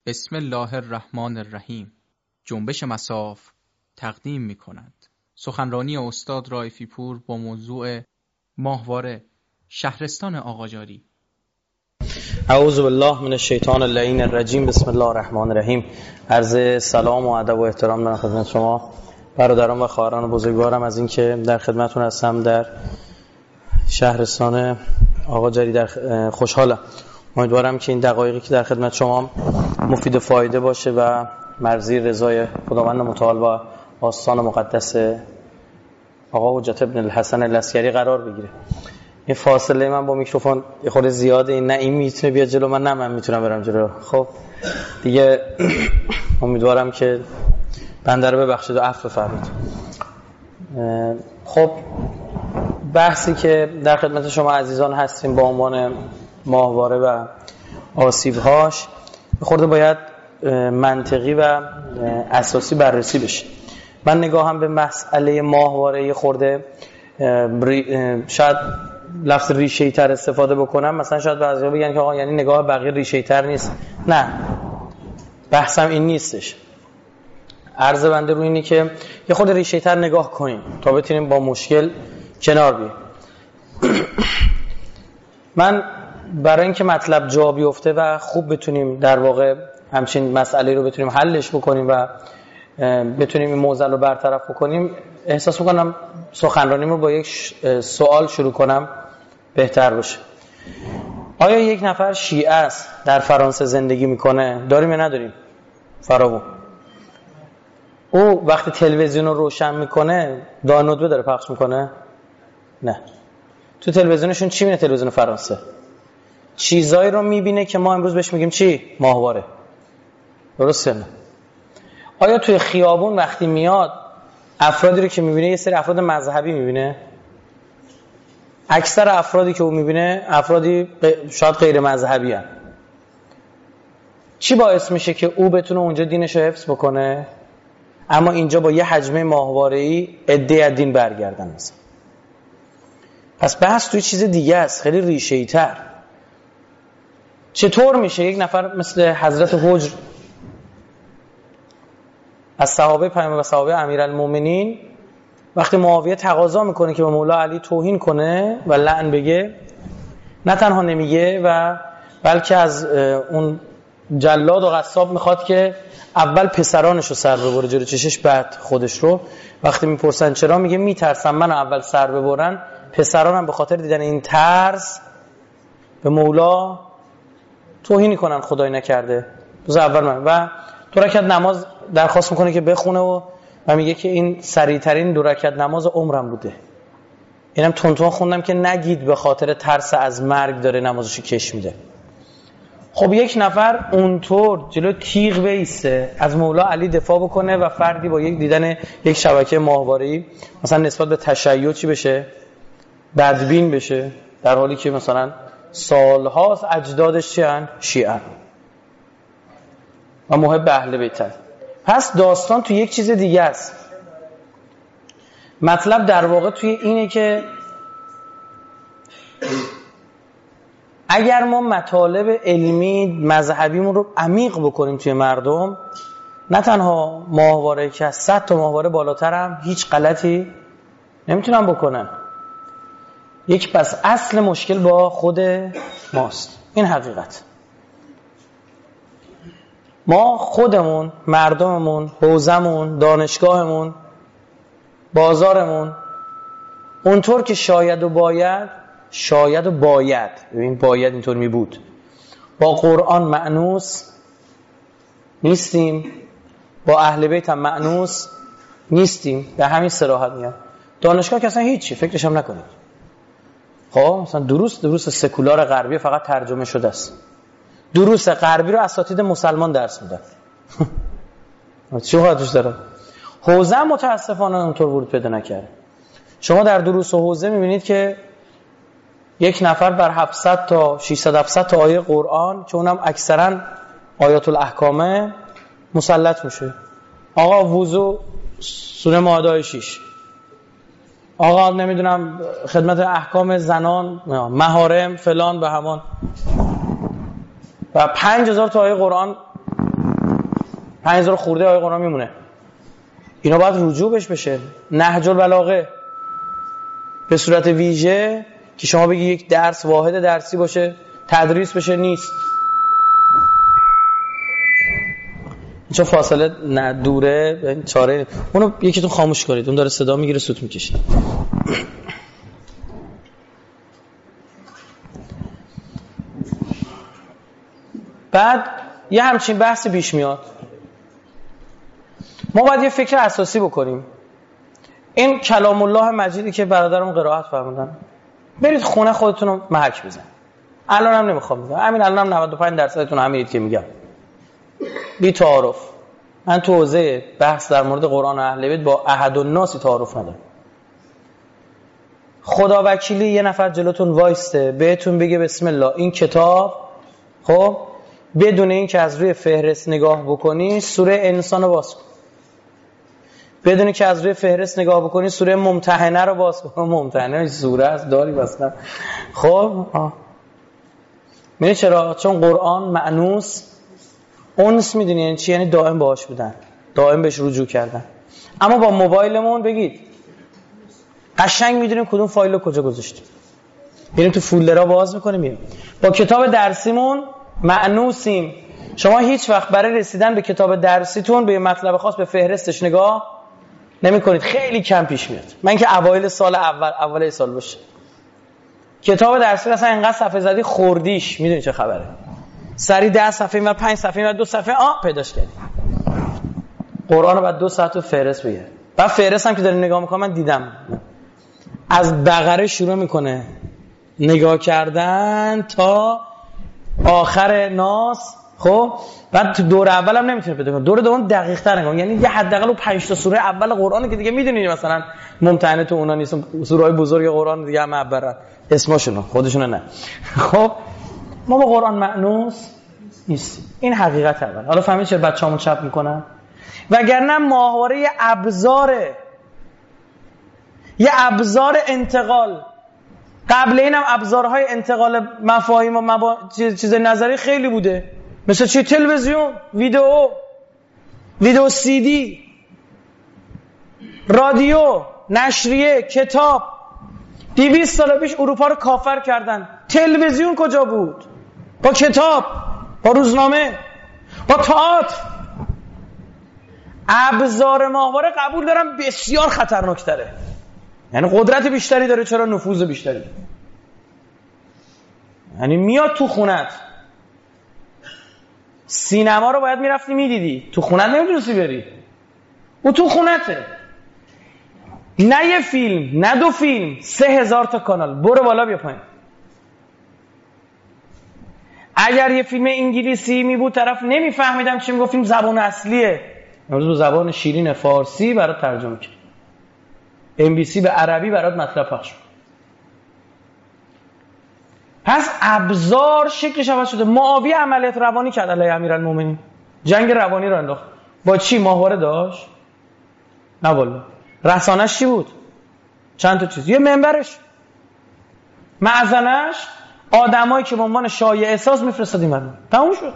بسم الله الرحمن الرحیم. جنبش مصاف تقدیم می کند سخنرانی استاد رائفی پور با موضوع ماهواره شهرستان آقاجاری. اعوذ بالله من الشیطان اللعین الرجیم. بسم الله الرحمن الرحیم. عرض سلام و ادب و احترام دارم خدمت شما برادران و خواهران بزرگوارم از اینکه در خدمتتون هستم در شهرستان آقاجاری. در خوشحالم. امیدوارم که این دقایقی که در خدمت شما مفید و فایده باشه و مرضی رضای خداوند متعال و آستان مقدس آقا حجت ابن الحسن العسکری قرار بگیره. این فاصله من با میکروفون یه خورده زیاده. این نه این میتونه بیاد جلو من، نه من میتونم برم جلو. خب دیگه امیدوارم که بنده رو ببخشید و عفو فرمایید. خب بحثی که در خدمت شما عزیزان هستیم با عنوان ماهواره و آسیب‌هاش خورده باید منطقی و اساسی بررسی بشه. من نگاهم به مسئله ماهواره خورده شاید لفظ ریشه‌ای تر استفاده بکنم. مثلا شاید بعضیا بگن که آقا یعنی نگاه بقیه ریشه‌ای تر نیست. نه، بحثم این نیستش. عرض بنده رو اینی که یه خورده ریشه‌ای تر نگاه کنیم تا بتونیم با مشکل کنار بیاییم. من برای اینکه مطلب جا بیفته و خوب بتونیم در واقع همچین مسئله رو بتونیم حلش بکنیم و بتونیم این معضل رو برطرف بکنیم، احساس میکنم سخنرانیم رو با یک سوال شروع کنم بهتر باشه. آیا یک نفر شیعه است در فرانسه زندگی میکنه؟ داریم یا نداریم؟ فراوون. او وقتی تلویزیون رو روشن میکنه دانودبه داره پخش میکنه؟ نه. تو تلویزیونشون چی میبینه؟ تلویزیون فرانسه چیزایی رو میبینه که ما امروز بهش میگیم چی؟ ماهواره. درسته نه؟ آیا توی خیابون وقتی میاد افرادی رو که میبینه یه سری افراد مذهبی میبینه؟ اکثر افرادی که او میبینه افرادی شاید غیر مذهبی هستند. چی باعث میشه که او بتونه اونجا دینش رو حفظ بکنه اما اینجا با یه حجمه ماهواره‌ای عده از دین برگردن مثلا؟ پس بحث توی چیز دیگه است، خیلی ریشه‌ای تر. چطور میشه یک نفر مثل حضرت حجر از صحابه پیامبر و صحابه امیرالمومنین وقتی معاویه تقاضا میکنه که به مولا علی توهین کنه و لعن بگه، نه تنها نمیگه و بلکه از اون جلاد و غصاب میخواد که اول پسرانش رو سر ببره جلو چشش بعد خودش رو. وقتی میپرسن چرا، میگه میترسم من اول سر ببرن پسرانم به خاطر دیدن این ترس به مولا توهین کنن خدای نکرده. روز اول من و 2 رکعت نماز درخواست میکنه که بخونه و میگه که این سریعترین 2 رکعت نماز عمرم بوده. اینم تونتون خوندم که نگید به خاطر ترس از مرگ داره نمازشو کش میده. خب یک نفر اونطور جلو تیغ بیسته از مولا علی دفاع بکنه و فردی با یک دیدن یک شبکه ماهواره‌ای مثلا نسبت به تشیع چی بشه؟ بدبین بشه، در حالی که مثلا سالهاست اجدادش چیان؟ شیعه و محب اهل بیت. پس داستان توی یک چیز دیگه است. مطلب در واقع توی اینه که اگر ما مطالب علمی مذهبیمون رو عمیق بکنیم توی مردم، نه تنها ماهواره که 100 تا ماهواره بالاتر هم هیچ غلطی نمیتونن بکنن. یک پس اصل مشکل با خود ماست. این حقیقت. ما خودمون، مردممون، حوزمون، دانشگاهمون، بازارمون اونطور که شاید و باید ببین باید اینطور می بود با قرآن مأنوس نیستیم، با اهل بیت هم مأنوس نیستیم. به همین صراحت میگم. دانشگاه که اصلا هیچی فکرش هم نکنید. خب مثلا دروس سکولار غربی فقط ترجمه شده است. دروس غربی رو اساتید مسلمان درس میدن. چه حالتش داره؟ حوزه متاسفانه اونطور ورود پیدا نکرده. شما در دروس و حوزه میبینید که یک نفر بر 700 تا 600 تا آیه قرآن که اونم اکثرا آیات الاحکامه مسلط میشه. آقا وضو سوره مائده 6، آقا نمیدونم خدمت احکام زنان، محارم فلان به همان و 5000 تا آیه قرآن 5000 خورده آیه قرآن میمونه. اینا باید رجوع بشه. نهج البلاغه به صورت ویژه که شما بگی یک درس واحد درسی باشه تدریس بشه نیست. چون فاصله دوره چاره اونو یکیتون خاموش کنید، اون داره صدا میگیره سوت میکشه. بعد یه همچین بحثی پیش میاد. ما باید یه فکر اساسی بکنیم. این کلام الله مجیدی که برادرم قرائت فرمودن، برید خونه خودتون رو محک بزن. الان هم نمیخوام بگم، همین الان هم 95% همینید که میگم، بی تعارف. من تو حوزه بحث در مورد قرآن و اهل بیت با احد الناس تعارف ندارم. خدا وکیلی یه نفر جلوتون وایسته بهتون بگه بسم الله این کتاب، خب بدون این که از روی فهرست نگاه بکنی سوره انسان رو باز کن، بدون که از روی فهرست نگاه بکنی سوره ممتحنه رو باز کن. ممتحنه سوره است داری مثلا. خب می‌دونی چرا؟ چون قرآن مأنوس اونس میدونی یعنی چی؟ یعنی دائم باهاش بودن، دائم بهش رجوع کردن. اما با موبایلمون بگید قشنگ میدونیم کدوم فایل رو کجا گذاشتیم، میریم تو فولدرها باز میکنیم میریم. با کتاب درسیمون مأنوسیم. شما هیچ وقت برای رسیدن به کتاب درسیتون به مطلب خاص به فهرستش نگاه نمی‌کنید. خیلی کم پیش میاد. من که اوایل سال اول سال باشه کتاب درسی اصلا اینقدر صفحه زدی خوردیش، میدونی چه خبره، سری 10 صفحه و 5 صفحه و 2 صفحه پیداش کردی. قرآن رو بعد 2 ساعت تو فهرست بگیر. بعد فهرست هم که داری نگاه می‌کنی من دیدم از بقره شروع میکنه نگاه کردن تا آخر ناس. خب بعد تو دور اول هم نمیتونه پیدا کنه، دور دوم دقیق تر نگاه، یعنی یه حداقل 5 تا سوره اول قرآن که دیگه میدونید مثلا ممتحنه تو اونا نیست، سوره‌های بزرگ قرآن دیگه هم عبارت اسمشون خودشون نه. خب ما با قرآن مأنوس نیست. این حقیقت اول. حالا فهمید چرا بچه‌هامون چپ میکنن؟ وگرنه ماهواره یه ابزار انتقال. قبل اینم ابزارهای انتقال مفاهیم و چیز نظری خیلی بوده، مثل چی؟ تلویزیون، ویدیو سی دی، رادیو، نشریه، کتاب. 200 سال پیش اروپا رو کافر کردن. تلویزیون کجا بود؟ با کتاب، با روزنامه، با تئاتر. ابزار ماهواره قبول دارم بسیار خطرناک‌تره، یعنی قدرت بیشتری داره. چرا؟ نفوذ بیشتری. یعنی میاد تو خونت. سینما رو باید میرفتی میدیدی، تو خونت نمیتونستی بری، او تو خونته. نه یه فیلم، نه 2 فیلم، 3000 تا کانال، برو بالا بیا پایین. اگر یه فیلم انگلیسی می بود طرف نمیفهمیدم چی میگفت، فیلم زبان اصلیه، امروز زبان شیرین فارسی برات ترجمه کرد، MBC به عربی برات مطلب پخش. پس ابزار شکلش عوض شده. معاویه عملیات روانی کرد علیه امیرالمومنین، جنگ روانی رو انداخت. با چی؟ ماهواره داشت؟ نه والله. رسانش چی بود؟ چند تا چیز. یه منبرش، معزنش، آدمایی که به عنوان شایع احساس میفرستاد این تموم شد.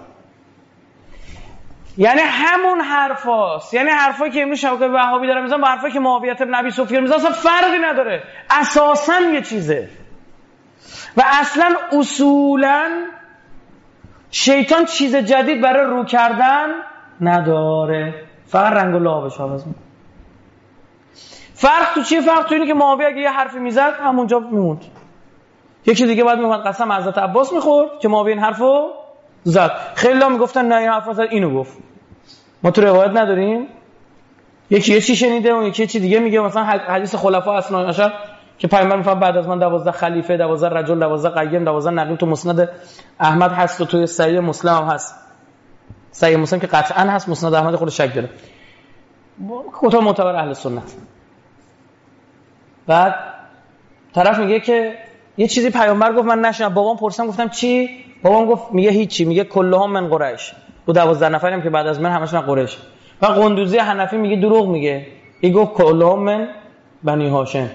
یعنی همون حرفاست، یعنی حرفایی که امروز شبکه وهابی داره میزنن با حرفایی که معاویه بن ابی سفیان میزنن اصلا فرقی نداره، اساساً یه چیزه. و اصلا اصولا شیطان چیز جدید برای رو کردن نداره، فقط رنگ و لعابش عوض میکنه. فرق تو چیه؟ فرق تو اینه که معاویه اگه یه حرفی میزد همونجا میموند، یکی دیگه بعد میومد قسم حضرت عباس میخورد که معاویه این حرفو زد. خیلی ها میگفتن نه این حرفو زد، اینو گفت. ما تو روایت نداریم یکی یه چی شنیده اون یکی چی دیگه میگه. مثلا حدیث خلفاء اثنا عشر که پیامبر میفرماد بعد از من 12 خلیفه، 12 رجل، 12 قیم، 12 نقیب تو مسند احمد هست و توی صحیح مسلم هم هست. صحیح مسلم که قطعا هست، مسند احمد خود شک داره، کتب معتبر اهل سنت. بعد طرف میگه که یه چیزی پیامبر گفت من نشنیدم. بابام پرسیدم گفتم چی؟ بابام گفت میگه هیچی، میگه کلهم من قریش. و 12 نفریم که بعد از من همشون قریش. و قندوزی حنفی میگه دروغ میگه، این گفت کلهم من بنی هاشم.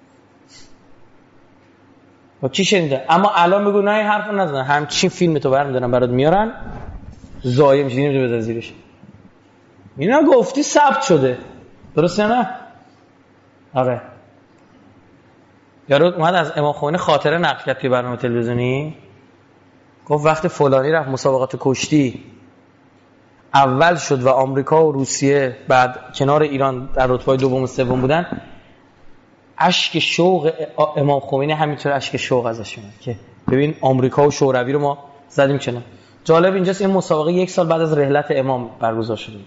و چی شنیده؟ اما الان بگو نه این حرفو نزن، همچین فیلم تو برمی‌دارن برات میارن، ضایع میشه، نمی‌دونی بذار زیرش. اینا گفتی ثبت شده، درسته نه؟ آره. یارو اومد از امام خمینی خاطره نقل کرد توی برنامه تلویزیونی، گفت وقتی فلانی رفت مسابقات کشتی اول شد و آمریکا و روسیه بعد کنار ایران در رتبه دوم و سوم بودن، اشک شوق امام خمینی همینطور اشک شوق ازش میاد که ببین آمریکا و شوروی رو ما زدیم کنار. جالب اینجاست این مسابقه 1 سال بعد از رحلت امام برگزار شده.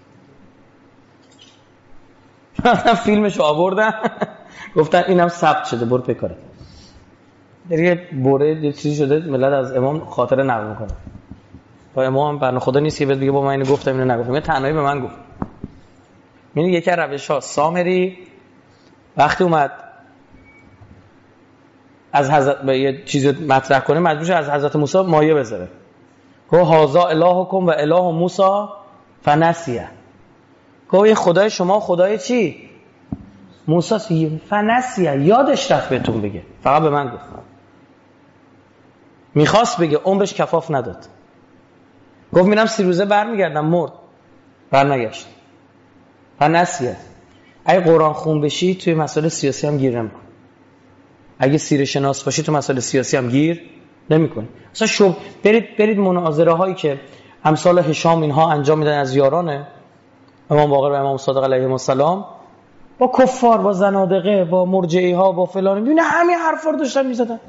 فیلمشو آوردن گفتن اینم ثبت شده، برو پیکاره. دیگه بوره یه چیزی شده ملت از امام خاطره نقل میکنه. با امام بنده خدا نیست که بگه با من اینو گفتم اینو نگفتم، تنهایی به من گفت. یعنی یکی از روش‌ها سامری وقتی اومد از حضرت به یه چیزی مطرح کنه مجبور شد از حضرت موسی مایه بذاره. گفت هذا الهکم و اله موسی فنسیه. گفت خدای شما خدای چی؟ موسی فنسیه، یادش رفت بهتون بگه، فقط به من گفت. میخواست بگه عمرش کفاف نداد. گفت میرم 30 روزه برمیگردم، مرد، برنگشت. فنسیه. اگه قرآن خون بشی توی مسائل سیاسی هم گیر نمی‌کنی. اگه سیره شناس باشی تو مسائل سیاسی هم گیر نمی‌کنی. مثلا برید مناظره هایی که امثال هشام اینها انجام میدن از یاران امام باقر و امام صادق علیهم السلام با کفار، با زنادقه، با مرجعی ها، با فلان، ببین همین حرفا رو داشتن میزدن.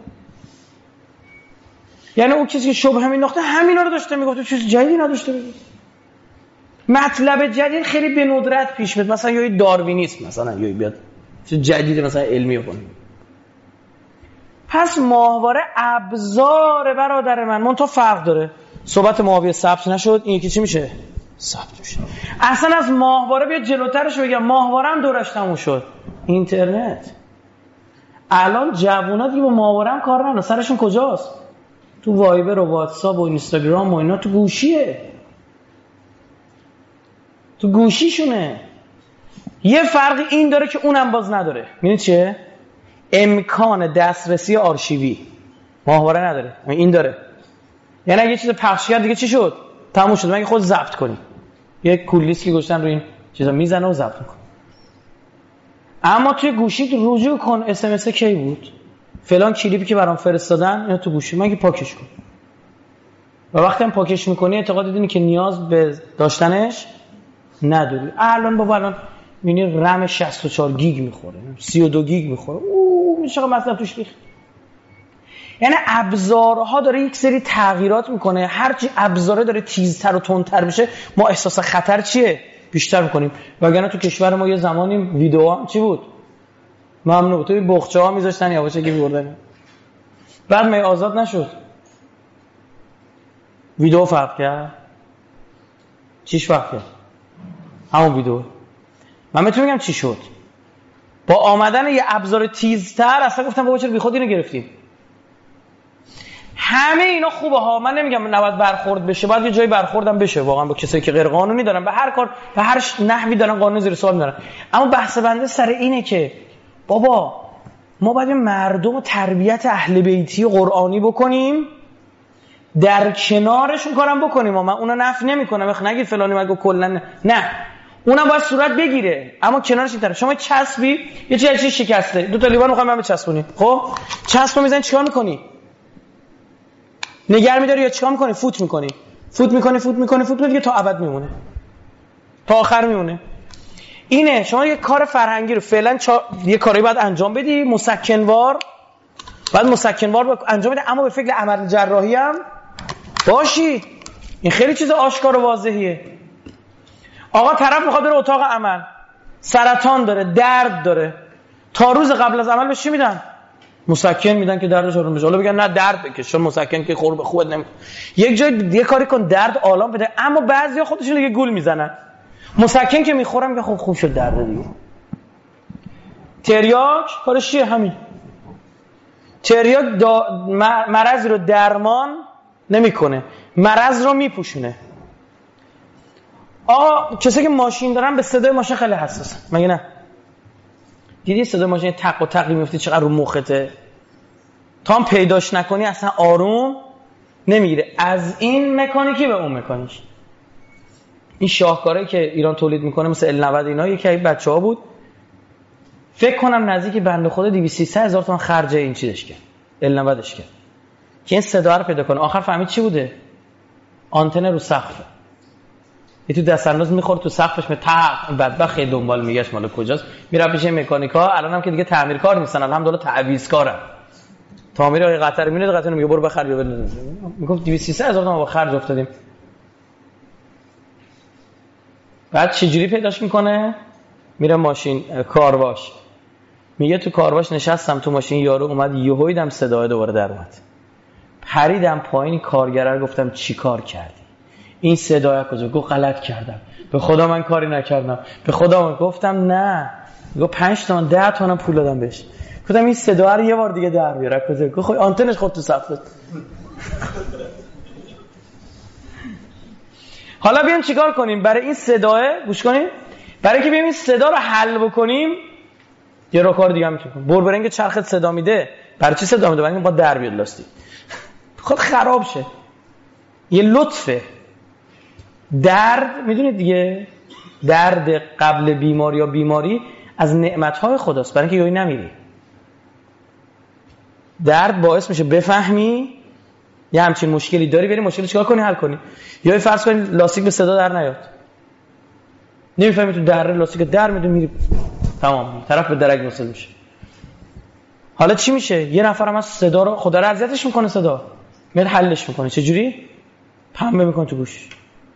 یعنی اون کسی که شبهه مینداخته همینا رو داشته میگفت، چیز جدیدی نداشته بگه. مطلب جدید خیلی به ندرت پیش میاد، مثلا یه داروینیسم مثلا یه بیاد چیز جدید مثلا علمی کنه. پس ماهواره ابزار برادر من تو فرق داره. صحبت معاویه ثبت نشد، این یکی چی میشه؟ ثبت میشه. اصلا از ماهواره بیا جلوترش بگم، ماهواره هم دورش تموم شد، اینترنت. الان جوونا دیگه با ماهواره هم کار ندارن، سرشون کجاست؟ تو وایبر و واتساپ و اینستاگرام و اینا، تو گوشیه، تو گوشیشونه. یه فرقی این داره که اونم باز نداره. میدونی چیه؟ امکان دسترسی آرشیوی ماهواره نداره، این داره. یعنی اگه چیز پخش کرد دیگه چی شد؟ تموم شد، مگه خود ضبط کنی. یه کلیس که گوشتن رو این چیزا میزنه و ضبط میکنه. اما توی گوشیت رجوع کن، اس ام اس کی بود؟ فلان کلیپی که برام فرستادن اینو تو گوشی مگه پاکش کن. و وقتی هم پاکش میکنی اعتقاد دینی که نیاز به داشتنش نداری. الان میبینی رم 64 گیگ میخوره، 32 گیگ میخوره. میشه مثلا توش ریخت. یعنی ابزارها داره یک سری تغییرات میکنه، هرچی ابزاره داره تیزتر و تندتر میشه ما احساس خطر چیه؟ بیشتر میکنیم. وگرنه تو کشور ما یه زمانی ویدیو هم چی بود؟ ممنوع بود. توی بخچه ها میذاشتن یواشه که میبردن. بعد می آزاد نشد، ویدیو فرق کرد. چیش فرق کرد؟ همون ویدیو. من میتونم بگم چی شد؟ با آمدن یه ابزار تیزتر اصلا گفتم بابا چرا بیخود اینو گرفتیم. همه اینا خوبه ها، من نمیگم نباید برخورد بشه، باید یه جایی برخوردم بشه واقعا با کسایی که غیر قانونی دارن به هر کار به هر نحوی دارن قانون زیر سوال میبرن. اما بحث بنده سر اینه که بابا ما باید مردم رو تربیت اهل بیتی قرآنی بکنیم، در کنارشون کارم بکنیم. من اونا نفی نمیکنم، نگید فلانی مگه کلا نه، اونم باید صورت بگیره، اما کنارش این طرف شما چسبی یه چیزی شکسته، دو تا لیوان میخوام من بچسبونی، خب چسبو میزنی چیکار میکنی؟ نگار میداری یا چیکار میکنی؟ فوت میکنی دیگه تا ابد میمونه، تا آخر میمونه. اینه شما یه کار فرهنگی رو فعلا یه کاری باید انجام بدی، مسکنوار انجام بده، اما به فکر عمل جراحی هم باشی. این خیلی چیز آشکار و واضحیه. آقا طرف میخواد بره اتاق عمل، سرطان داره، درد داره، تا روز قبل از عمل بهش چی میدن؟ مسکن میدن که دردش آروم بشه. حالا بگن نه درد بکش، چون مسکن که خوبت نمیکنه. یک جای یه کاری کن درد آلام بده. اما بعضیا خودشون دیگه گول میزنن، مسکن که میخورم که خوب شد درد دیگه. تریاک کارش چیه؟ همین تریاک مرض رو درمان نمیکنه، مرض رو میپوشونه. آقا کسی که ماشین دارن به صدای ماشین خیلی حساسن، مگه نه؟ دیدی صدای ماشین تق و تقی میفته چقدر رو مخته، تا هم پیداش نکنی اصلا آروم نمیگیره. از این مکانیکی به اون مکانیک. این شاهکارهایی که ایران تولید میکنه مثل ال 90 اینا، یکی از بچه‌ها بود فکر کنم نزدیک بنده خدا 200 هزار تومان خرج این چیزش کرد، ال 90ش کرد که این صدا رو پیدا کنه. آخر فهمید چی بوده؟ آنتن رو سقف. یه تو دست انداز میخوره تو سقفش، این بدبخت خیلی دنبال میگشت مال کجاست، میره پیش مکانیکا. الان هم که دیگه تعمیرکار نیستن، الحمدلله تعویضکارن. تعمیر آقای قطر میاد، قطر میگه برو بخر بیا بده. میگفت 200 هزار تومان با خرج افتادیم. بعد چجوری پیداش میکنه؟ میره ماشین کارواش، میگه تو کارواش نشستم تو ماشین، یارو اومد یهویدم صدای دوباره در اومد، پریدم پایین، کارگره رو گفتم چی کار کردی؟ این صدای کجا؟ گفت غلط کردم، به خدا من کاری نکردم، به خدا من. گفتم نه. گفت 5 تومن 10 تومن پول دادم بهش. گفتم این صدا رو یه بار دیگه در بیار کجا؟ گفت خب آنتنش خود تو سقف. حالا بیایم چیکار کنیم برای این صداه؟ گوش کنیم. برای اینکه بیایم این صدا رو حل بکنیم یه کار دیگه هم میتونیم. بربرنگ چرخت صدا میده. برای چی صدا میده؟ برای اینکه با در بیاد لاستیک. خود خراب شه. یه لطفه. درد میدونید دیگه، درد قبل بیماری یا بیماری از نعمت‌های خداست، برای اینکه یهو نمیری. درد باعث میشه بفهمی یه همچین مشکلی داری، بری مشکل چیکار کنی حل کنی. یا فرض کنی لاستیک به صدا در نیاد، نمیفهمی تو در لاستیک در میاد میری، تمام طرف به درک وصل میشه. حالا چی میشه؟ یه نفرم از صدا رو خدا رو اذیتش میکنه، صدا میاد حلش میکنه. چه جوری؟ پنبه میکنه تو گوش،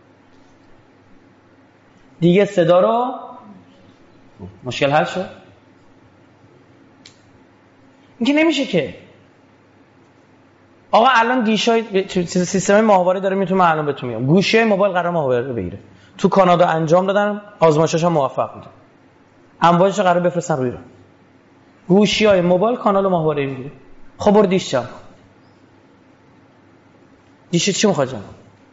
دیگه صدا رو مشکل حل شد. این که نمیشه که آقا الان دیشای سیستم ماهواره داره میتونه الان بهتون میگم گوشه موبایل قرار ماهواره رو بگیره. تو کانادا انجام دادن، آزمایشش هم موفق بوده، امواجش قرار بفرستن روی ایران. گوشی‌های موبایل کانال ماهواره میگیره. خب برو دیش جمع. دیش چی میخواد جمع؟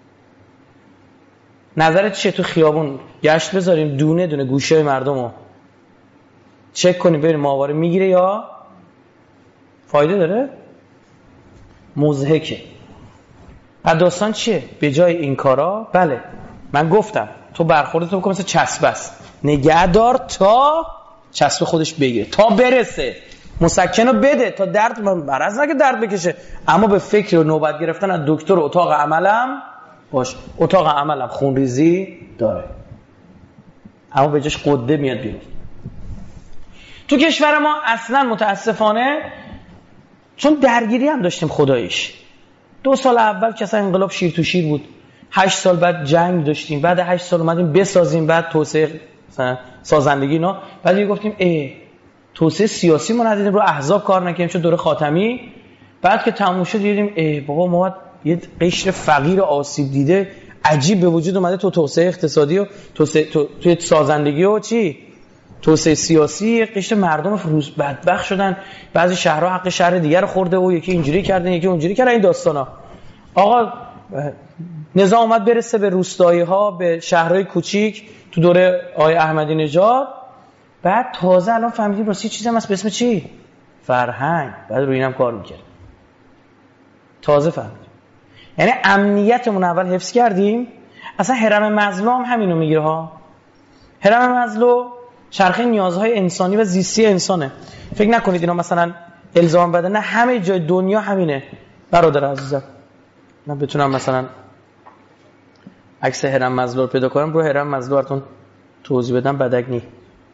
نظرت چیه تو خیابون گشت بذاریم دونه دونه گوشی‌های مردمو چک کنیم ببینیم ماهواره میگیره یا فایده داره؟ مضحکه. بعد داستان چیه؟ به جای این کارا بله من گفتم تو برخوردت بکن مثل چسب است، نگه دار تا چسب خودش بگیره، تا برسه مسکن رو بده تا درد مرض نکه درد بکشه، اما به فکر و نوبت گرفتن از دکتر اتاق عملم باش. اتاق عملم خونریزی داره اما به جاش قده میاد بیرون. تو کشور ما اصلا متاسفانه چون درگیری هم داشتیم خداییش، 2 سال اول که اصلا انقلاب شیر تو شیر بود، 8 سال بعد جنگ داشتیم، بعد 8 سال اومدیم بسازیم، بعد توسعه سازندگی اینا، بعد دیگه گفتیم توسعه سیاسی ما ندیدیم، رو احزاب کار نکنیم چون دوره خاتمی. بعد که تموم شد دیدیم بابا ما یه قشر فقیر آسیب دیده عجیب به وجود اومده تو توسعه اقتصادی و توی سازندگی و چی توسعه سیاسی، قشر مردم روز بدبخت شدن، بعضی شهرها حق شهر دیگر خورده و یکی اینجوری کردن یکی اونجوری کردن. این داستانا آقا نظام اومد برسه به روستایی‌ها، به شهرهای کوچیک تو دوره آقای احمدی نژاد. بعد تازه الان فهمیدیم راستی چیزی هم هست به اسم چی؟ فرهنگ. بعد روی اینم کار می‌کرد. تازه فهمیدیم. یعنی امنیتمون اول حفظ کردیم. اصلا هرم مزلو هم همینو میگیره ها. هرم مزلو چرخه نیازهای انسانی و زیستی انسانه. فکر نکنید اینا مثلا الزام بده، نه همه جای دنیا همینه. برادر عزیزم من بتونم مثلا عکس هرم مزلو رو پیدا کنم، رو هرم مزلو براتون توضیح بدم بدک نی.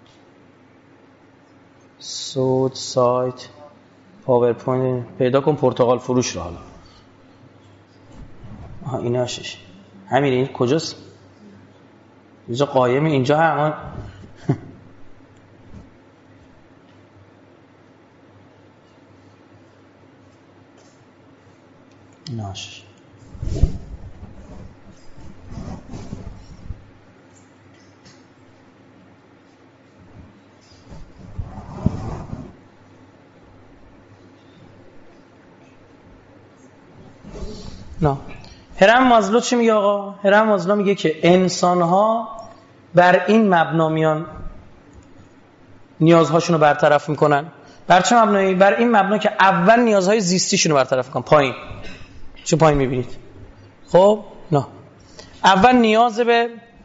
سود سایت پاورپوینت پیدا کن، پرتغال فروش رو. حالا ایناشش همین. این کجاست؟ اینجا قایم، اینجا هم ایناشش. نه هرم مازلو چی میگه آقا؟ هرم مازلو میگه که انسان‌ها بر این مبنا میان نیازهاشون رو برطرف میکنن. بر چه مبنایی؟ بر این مبنا که اول نیازهای زیستیشون رو برطرف کنن. پایین چه پایین میبینید؟ خب نه اول نیاز به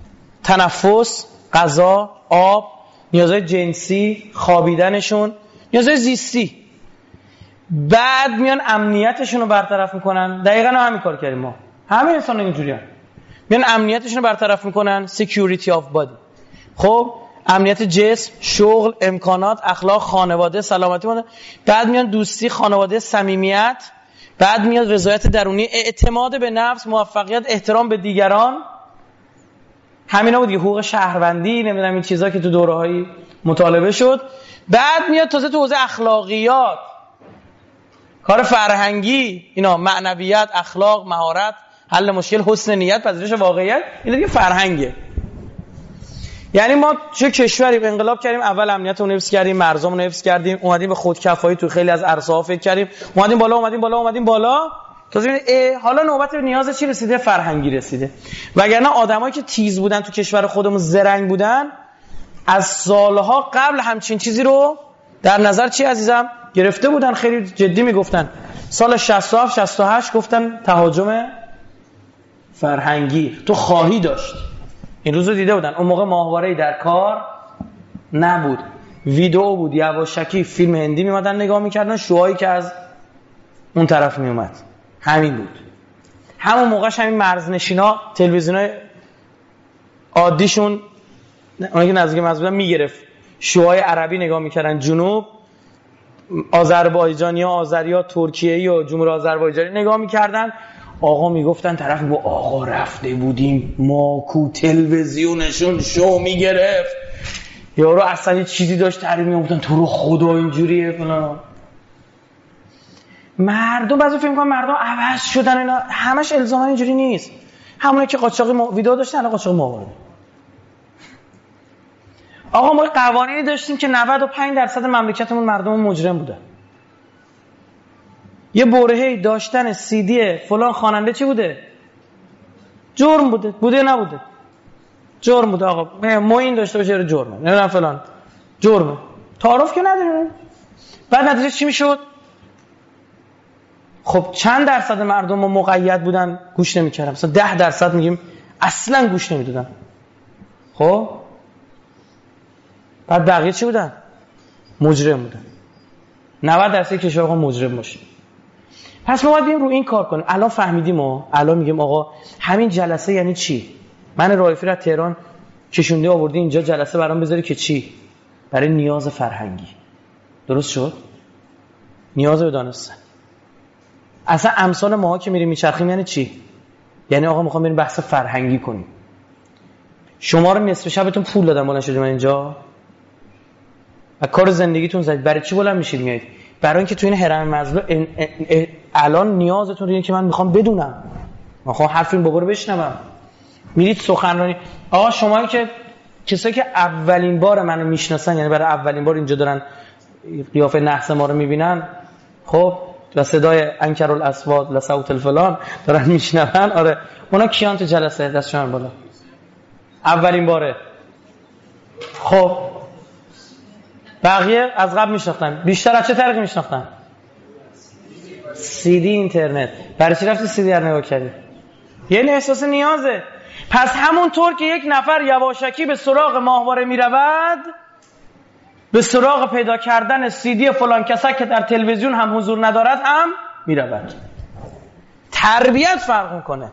تنفس، غذا، آب، نیازهای جنسی، خوابیدنشون، نیازهای زیستی. بعد میان امنیتشون رو برطرف میکنن. دقیقاً همین کار کردیم ما. همه انسان اینجوریه. میان امنیتشون رو برطرف میکنن. security of body. خب امنیت جسم، شغل، امکانات، اخلاق، خانواده، سلامتی ماده. بعد میان دوستی، خانواده، صمیمیت. بعد میاد رضایت درونی، اعتماد به نفس، موفقیت، احترام به دیگران. همینا بود که حقوق شهروندی، نمیدونم این چیزا که تو دوره‌های مطالبه شد. بعد میاد تازه تو حوزه اخلاقیات، کار فرهنگی، اینا معنویت، اخلاق، مهارت، حل مشکل، حسن نیت، پذیرش واقعیت. اینا دیگه فرهنگه. یعنی ما چه کشوری انقلاب کردیم، اول امنیتمون رو حفظ کردیم، مرزامون رو حفظ کردیم، اومدیم به خودکفایی تو خیلی از عرصه‌ها فکر کردیم، اومدیم بالا. تازه حالا نوبت به نیاز چی رسیده؟ فرهنگی رسیده. وگرنه آدمایی که تیز بودن تو کشور خودمون، زرنگ بودن، از سالها قبل همچین چیزی رو در نظر چی عزیزم گرفته بودن. خیلی جدی میگفتن. سال 67 68 گفتن تهاجم فرهنگی تو خواهی داشت. این روزو دیده بودن. اون موقع ماهواره‌ای در کار نبود، ویدیو بود، یواشکی فیلم هندی میمدن نگاه میکردن، شوهایی که از اون طرف میومد. همین بود. همون موقعش همین مرزنشینا تلویزیونای عادیشون اونایی که نزدیک مرز بودن میگرفت، شوهای عربی نگاه میکردن، جنوب آذربایجانیا، آذریا، ترکیه‌ای و جمهوری آذربایجانی نگاه میکردن. آقا میگفتن طرف با آقا رفته بودیم ماکو، تلویزیونشون شو میگرفت، یارو اصلا یه چیزی داشت تعریف میگفتن تو رو خدا اینجوریه فلان. مردم بعضی فکر می‌کنن مردم عوض شدن، اینا همش الزاما اینجوری نیست. همونایی که قاچاقی ویدیو داشتن الان قاچاق ماهواره. آقا ما قوانینی داشتیم که 95% مملکتمون مردم مجرم بودن. یه برهه‌ای داشتن سی دی فلان خواننده چی بوده؟ جرم بوده نبوده؟ جرم بوده. آقا ما این داشته باشه جرمه، نمیدونم فلان جرمه، تعارف که نداریم. بعد نتیجه چی میشد؟ خب چند درصد مردم ما مقید بودن گوش نمی‌کردن؟ مثلا 10% میگیم اصلا گوش نمیدادن. خب بعد بقیه چی بودن؟ مجرم بودن. 90% کشورها مجرم باشه. پس ما باید بیم رو این کار کنیم. الان فهمیدیم و الان میگیم آقا همین جلسه یعنی چی؟ من رایفی را تهران کشونده آوردی اینجا جلسه برام بذاری که چی؟ برای نیاز فرهنگی. درست شد؟ نیاز به دانستن. اصلا امثال ماها که میریم میچرخیم یعنی چی؟ یعنی آقا میخوام بریم بحث فرهنگی کنیم. شما رو نصف شبتون پول دادم بلند شدید من اینجا و کار زندگیتون زدید، برای چی بلند میشید میایید؟ برای اینکه تو این هرم مزلو الان نیازتون اینه که من میخوام بدونم، میخوام حرف این بابا رو بشنوم. میرید سخنرانی. آقا شمایی که کسایی که اولین بار منو میشناسن، یعنی برای اولین بار اینجا دارن قیافه نحس ما رو میبینن، خب و صدای انکرالاصوات لصوت الفلان دارن میشنون، آره اونا کیان تو جلسه؟ دستشون بالا. اولین باره. خب بقیه از قبل میشناختن. بیشتر از چه طریقی میشناختن؟ سی دی اینترنت. برای چی رفتی سی دی رو نگاه کردی؟ یعنی احساس نیازه. پس همونطور که یک نفر یواشکی به سراغ ماهواره میرود، به سراغ پیدا کردن سی دی فلان کسا که در تلویزیون هم حضور ندارد هم میرود. تربیت فرق میکنه.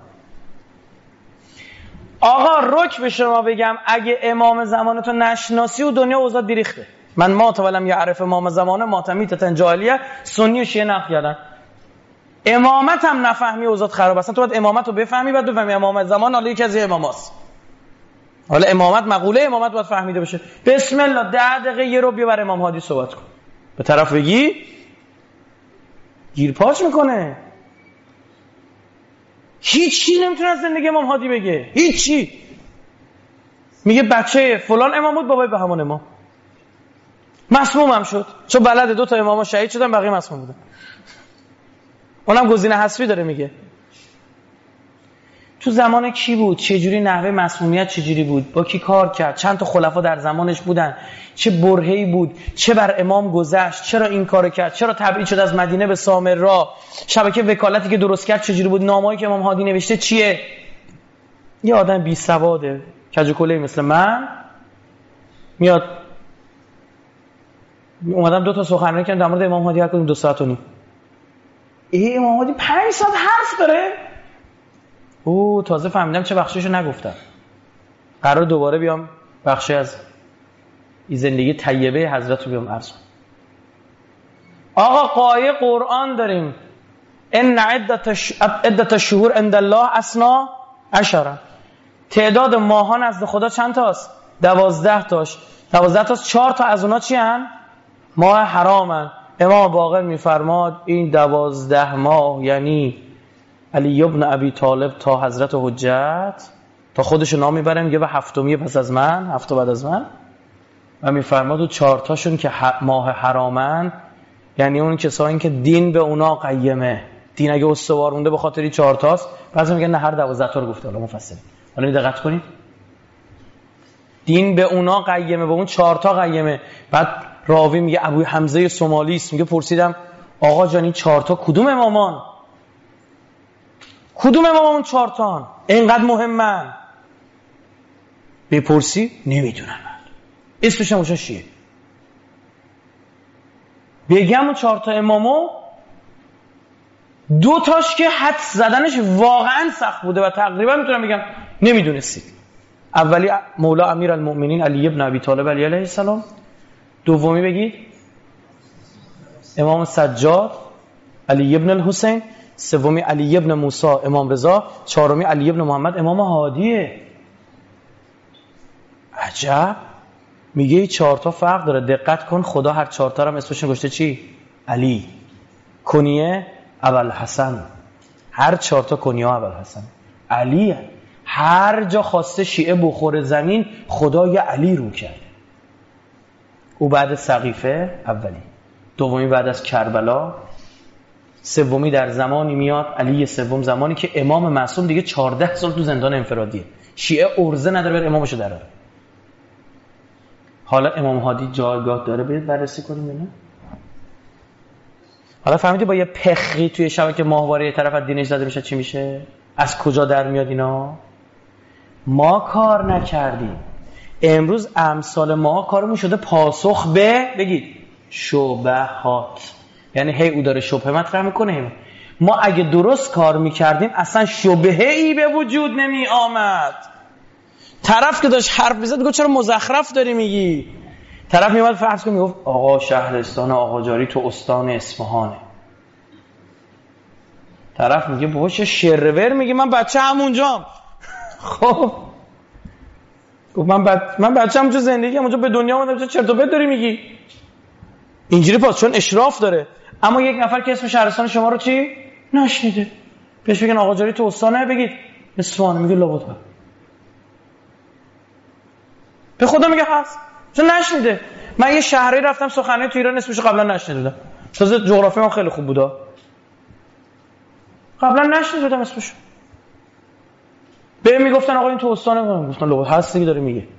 آقا رک به شما بگم، اگه امام زمانتو نشناسی و دنیا اوضاع بیریخته. من ما تولم یعرف امام زمانه ماتمیتتن جاهلیه، سنی و شیعه نقل کردن. امامت هم نفهمی اوضاع خراب است. تو باید امامت رو بفهمی، بعد بفهمی امام زمان حالا یکی از اماماست. حالا امامت مقوله امامت باید فهمیده بشه. بسم الله 10 دقیقه یه رو بیا بر امام هادی صحبت کن. به طرف بگی گیرپاچ میکنه. هیچی نمیتونه از زندگی امام هادی بگه، هیچی. میگه بچه فلان امام بود، بابای به همون امام. مسموم هم شد چون بلده 2 تا اماما شهید شدن، بقیه مسموم بودن. اونم گزینه حذفی داره میگه. تو زمان کی بود؟ چه جوری نحوه مسمومیت چه جوری بود؟ با کی کار کرد؟ چند تا خلفا در زمانش بودن؟ چه برهه‌ای بود؟ چه بر امام گذشت؟ چرا این کارو کرد؟ چرا تبعید شد از مدینه به سامرا؟ شبکه وکالتی که درست کرد چه جوری بود؟ نامه‌ای که امام هادی نوشته چیه؟ یه آدم بی سواده، کجوکله مثل من میاد. اومدم 2 تا سخنرانی کردم در مورد امام هادی، هر کدوم 2 ساعت و نیم. امام هادی 5 ساعت حرف داره. تازه فهمیدم چه بخشیشو نگفتم. قرار دوباره بیام بخشی از زندگی طیبه حضرت رو بیام عرض کنم. آقا قایه قرآن داریم. ان عدت الشهور عند الله 12. تعداد ماهان نزد خدا چند تاست؟ 12 تاش. 12 تاست. 4 تا از اونا چی هن؟ ماه حرامن. امام باقر میفرماد این 12 ماه یعنی علی ابن ابی طالب تا حضرت حجت، تا خودش نام میبره میگه به 7می پس از من، 7 بعد از من، و میفرماد و 4 تاشون که ماه حرامن یعنی اون کسایی که دین به اونا قیمه. دین اگه استوار مونده به خاطر 4 تاست، بعضی میگن نه هر 12 تا رو گفته. حالا مفصل حالا دقت کنید، دین به اونا قیمه، به اون 4 تا قیمه. بعد راوی میگه ابو حمزه سومالی است، میگه پرسیدم آقا جان این 4 تا کدوم امامان؟ کدوم امامان 4 تان اینقدر مهمن؟ بپرسی نمیدونن. اسمش هم چیه؟ بگم اون 4 تا امامو 2 تاش که حدس زدنش واقعا سخت بوده و تقریبا میتونم بگم نمیدونستید. اولی مولا امیرالمؤمنین علی ابن ابی طالب علیه السلام. دومی بگید امام سجاد علی ابن الحسین. سومی علی ابن موسی امام رضا. چهارمی علی ابن محمد امام هادیه. عجب. میگه 4 تا فرق داره. دقت کن خدا هر 4 تا هم اسمش گذاشته چی؟ علی. کنیه ابوالحسن. هر 4 تا کنیه ابوالحسن. علی هر جا خواسته شیعه بخوره زمین خدا یه علی رو کرده. او بعد سقیفه اولی، دومی بعد از کربلا، سومی در زمانی میاد علی سوم، زمانی که امام معصوم دیگه 14 سال تو زندان انفرادیه. شیعه ارزه نداره بر امامشو دراره. حالا امام هادی جایگاه داره برید بررسی کنیم یا نه؟ حالا فهمیدی با یه پخی توی شبکه ماهواره یه طرف از دینش زده میشه چی میشه؟ از کجا در میاد اینا؟ ما کار نکردیم. امروز امثال ما کارمون شده پاسخ به بگید شبهات. یعنی هی او داره شبهه مطرح میکنه. ما اگه درست کار میکردیم اصلا شبهه ای به وجود نمی آمد. طرف که داشت حرف میزد گفت چرا مزخرف داری میگی؟ طرف میومد فرض کن میگفت آقا شهرستان آقاجاری تو استان اصفهانه. طرف میگه بابا چه شرور میگی، من بچه همونجام. خب من بچه همونجا زندگی همونجا به دنیا اومدم، چرت و پرت داری میگی؟ اینجوری پاس چون اشراف داره. اما یک نفر که اسم شهرستان شما رو چی نشنیده بهش بگن آقاجاری تو استانه، بگید اصفهان، میگه لابد به خدا میگه هست چون نشنیده. من یه شهری رفتم سخنرانی تو ایران اسمش قبلا نشنیدم، تازه جغرافی من خیلی خوب بودا، قبلا نشنیدم اسمش. به میگفتن آقا این تو استانه، گفتن لابد هست دیگه داره میگه.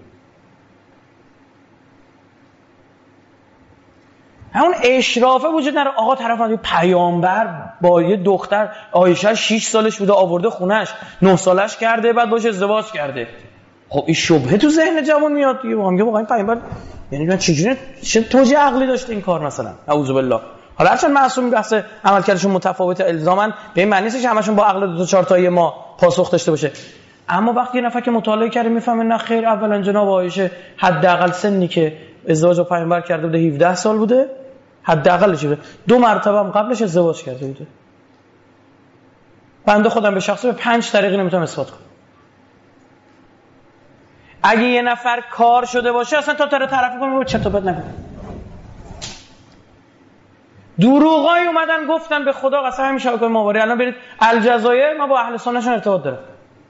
همون اشرافه وجود نره. آقا طرف اومد پیامبر با یه دختر عایشه 6 سالش بوده آورده خونش، 9 سالش کرده، بعد باشه ازدواج کرده. خب این شبهه تو ذهن جوان میاد دیگه. میگه واقعا پیامبر یعنی من چجوری چه توجیه عقلی داشته این کار مثلا؟ اعوذ بالله. حالا هرچند معصوم بحث عملکردشون متفاوته الزاما به این معنی نیست که همشون با عقل 2 تا 4 تایی ما پاسخ داشته باشه. اما وقتی یه نفر که مطالعه کرده میفهمه نه خیر، اولا جناب عایشه حداقل سنی که ازدواج با پیامبر کرده بوده 17 سال بوده، حداقلش بوده. 2 مرتبه هم قبلش ازدواج کرده بوده. بنده خودم به شخصه به 5 طریقی نمیتونم اثبات کنم. اگه یه نفر کار شده باشه اصلا تا طرف کنه چطور بد نگو. دروغای اومدن گفتن به خدا قسم همین شبکه ماهواره. الان برید الجزایر، ما با اهل سنتشون ارتباط دارم.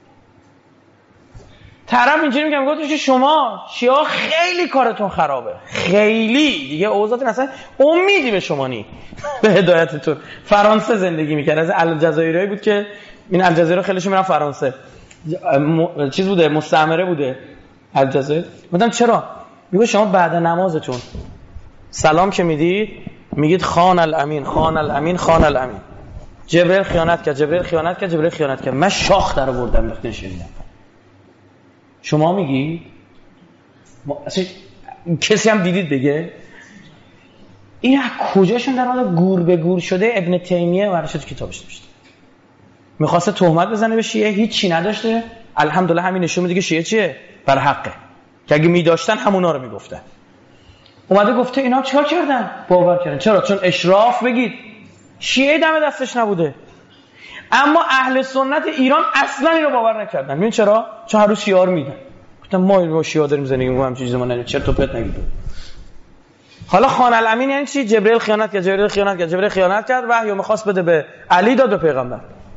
طرف اینجوری میگم گفتش شما شیعه خیلی کارتون خرابه، خیلی دیگه اوضاعتون اصلا امیدی به شما نی به هدایتتون. فرانسه زندگی میکرد، از الجزایری بود که این الجزایر خیلیشون میرن فرانسه، چیز بوده مستعمره بوده الجزایر. گفتم چرا؟ میگه شما بعد نمازتون سلام که میدید میگید خان الامین خان الامین خان الامین. جبرئیل خیانت کرد، جبرئیل خیانت کرد، جبرئیل خیانت کرد. من شاخ در آوردم وقتی شنیدم. شما میگی؟ اصلا کسی هم دیدید بگه؟ این از کجاشون در حال گور به گور شده؟ ابن تیمیه ورشت کتابش نوشته، میخواسته تهمت بزنه به شیعه، هیچی نداشته. الحمدلله همین نشون میده که شیعه چیه؟ بر حقه، که اگه میداشتن همونا رو میگفتن. اومده گفته اینا چیکار کردن؟ باور کردن. چرا؟ چون اشراف بگید شیعه دم دستش نبوده. اما اهل سنت ایران اصلا اینو باور نکردن. ببین چرا؟ چون هر روز شیعه رو میدن. گفتم ما با شیعه داریم زندگی می‌کنیم، همین چیزا ما نریم، چرت و پرت نگید. حالا خان الامین یعنی چی؟ جبرئیل خیانت کرد، جبرئیل خیانت کرد، وحی می‌خواست بده به علی، داد به پیغمبر.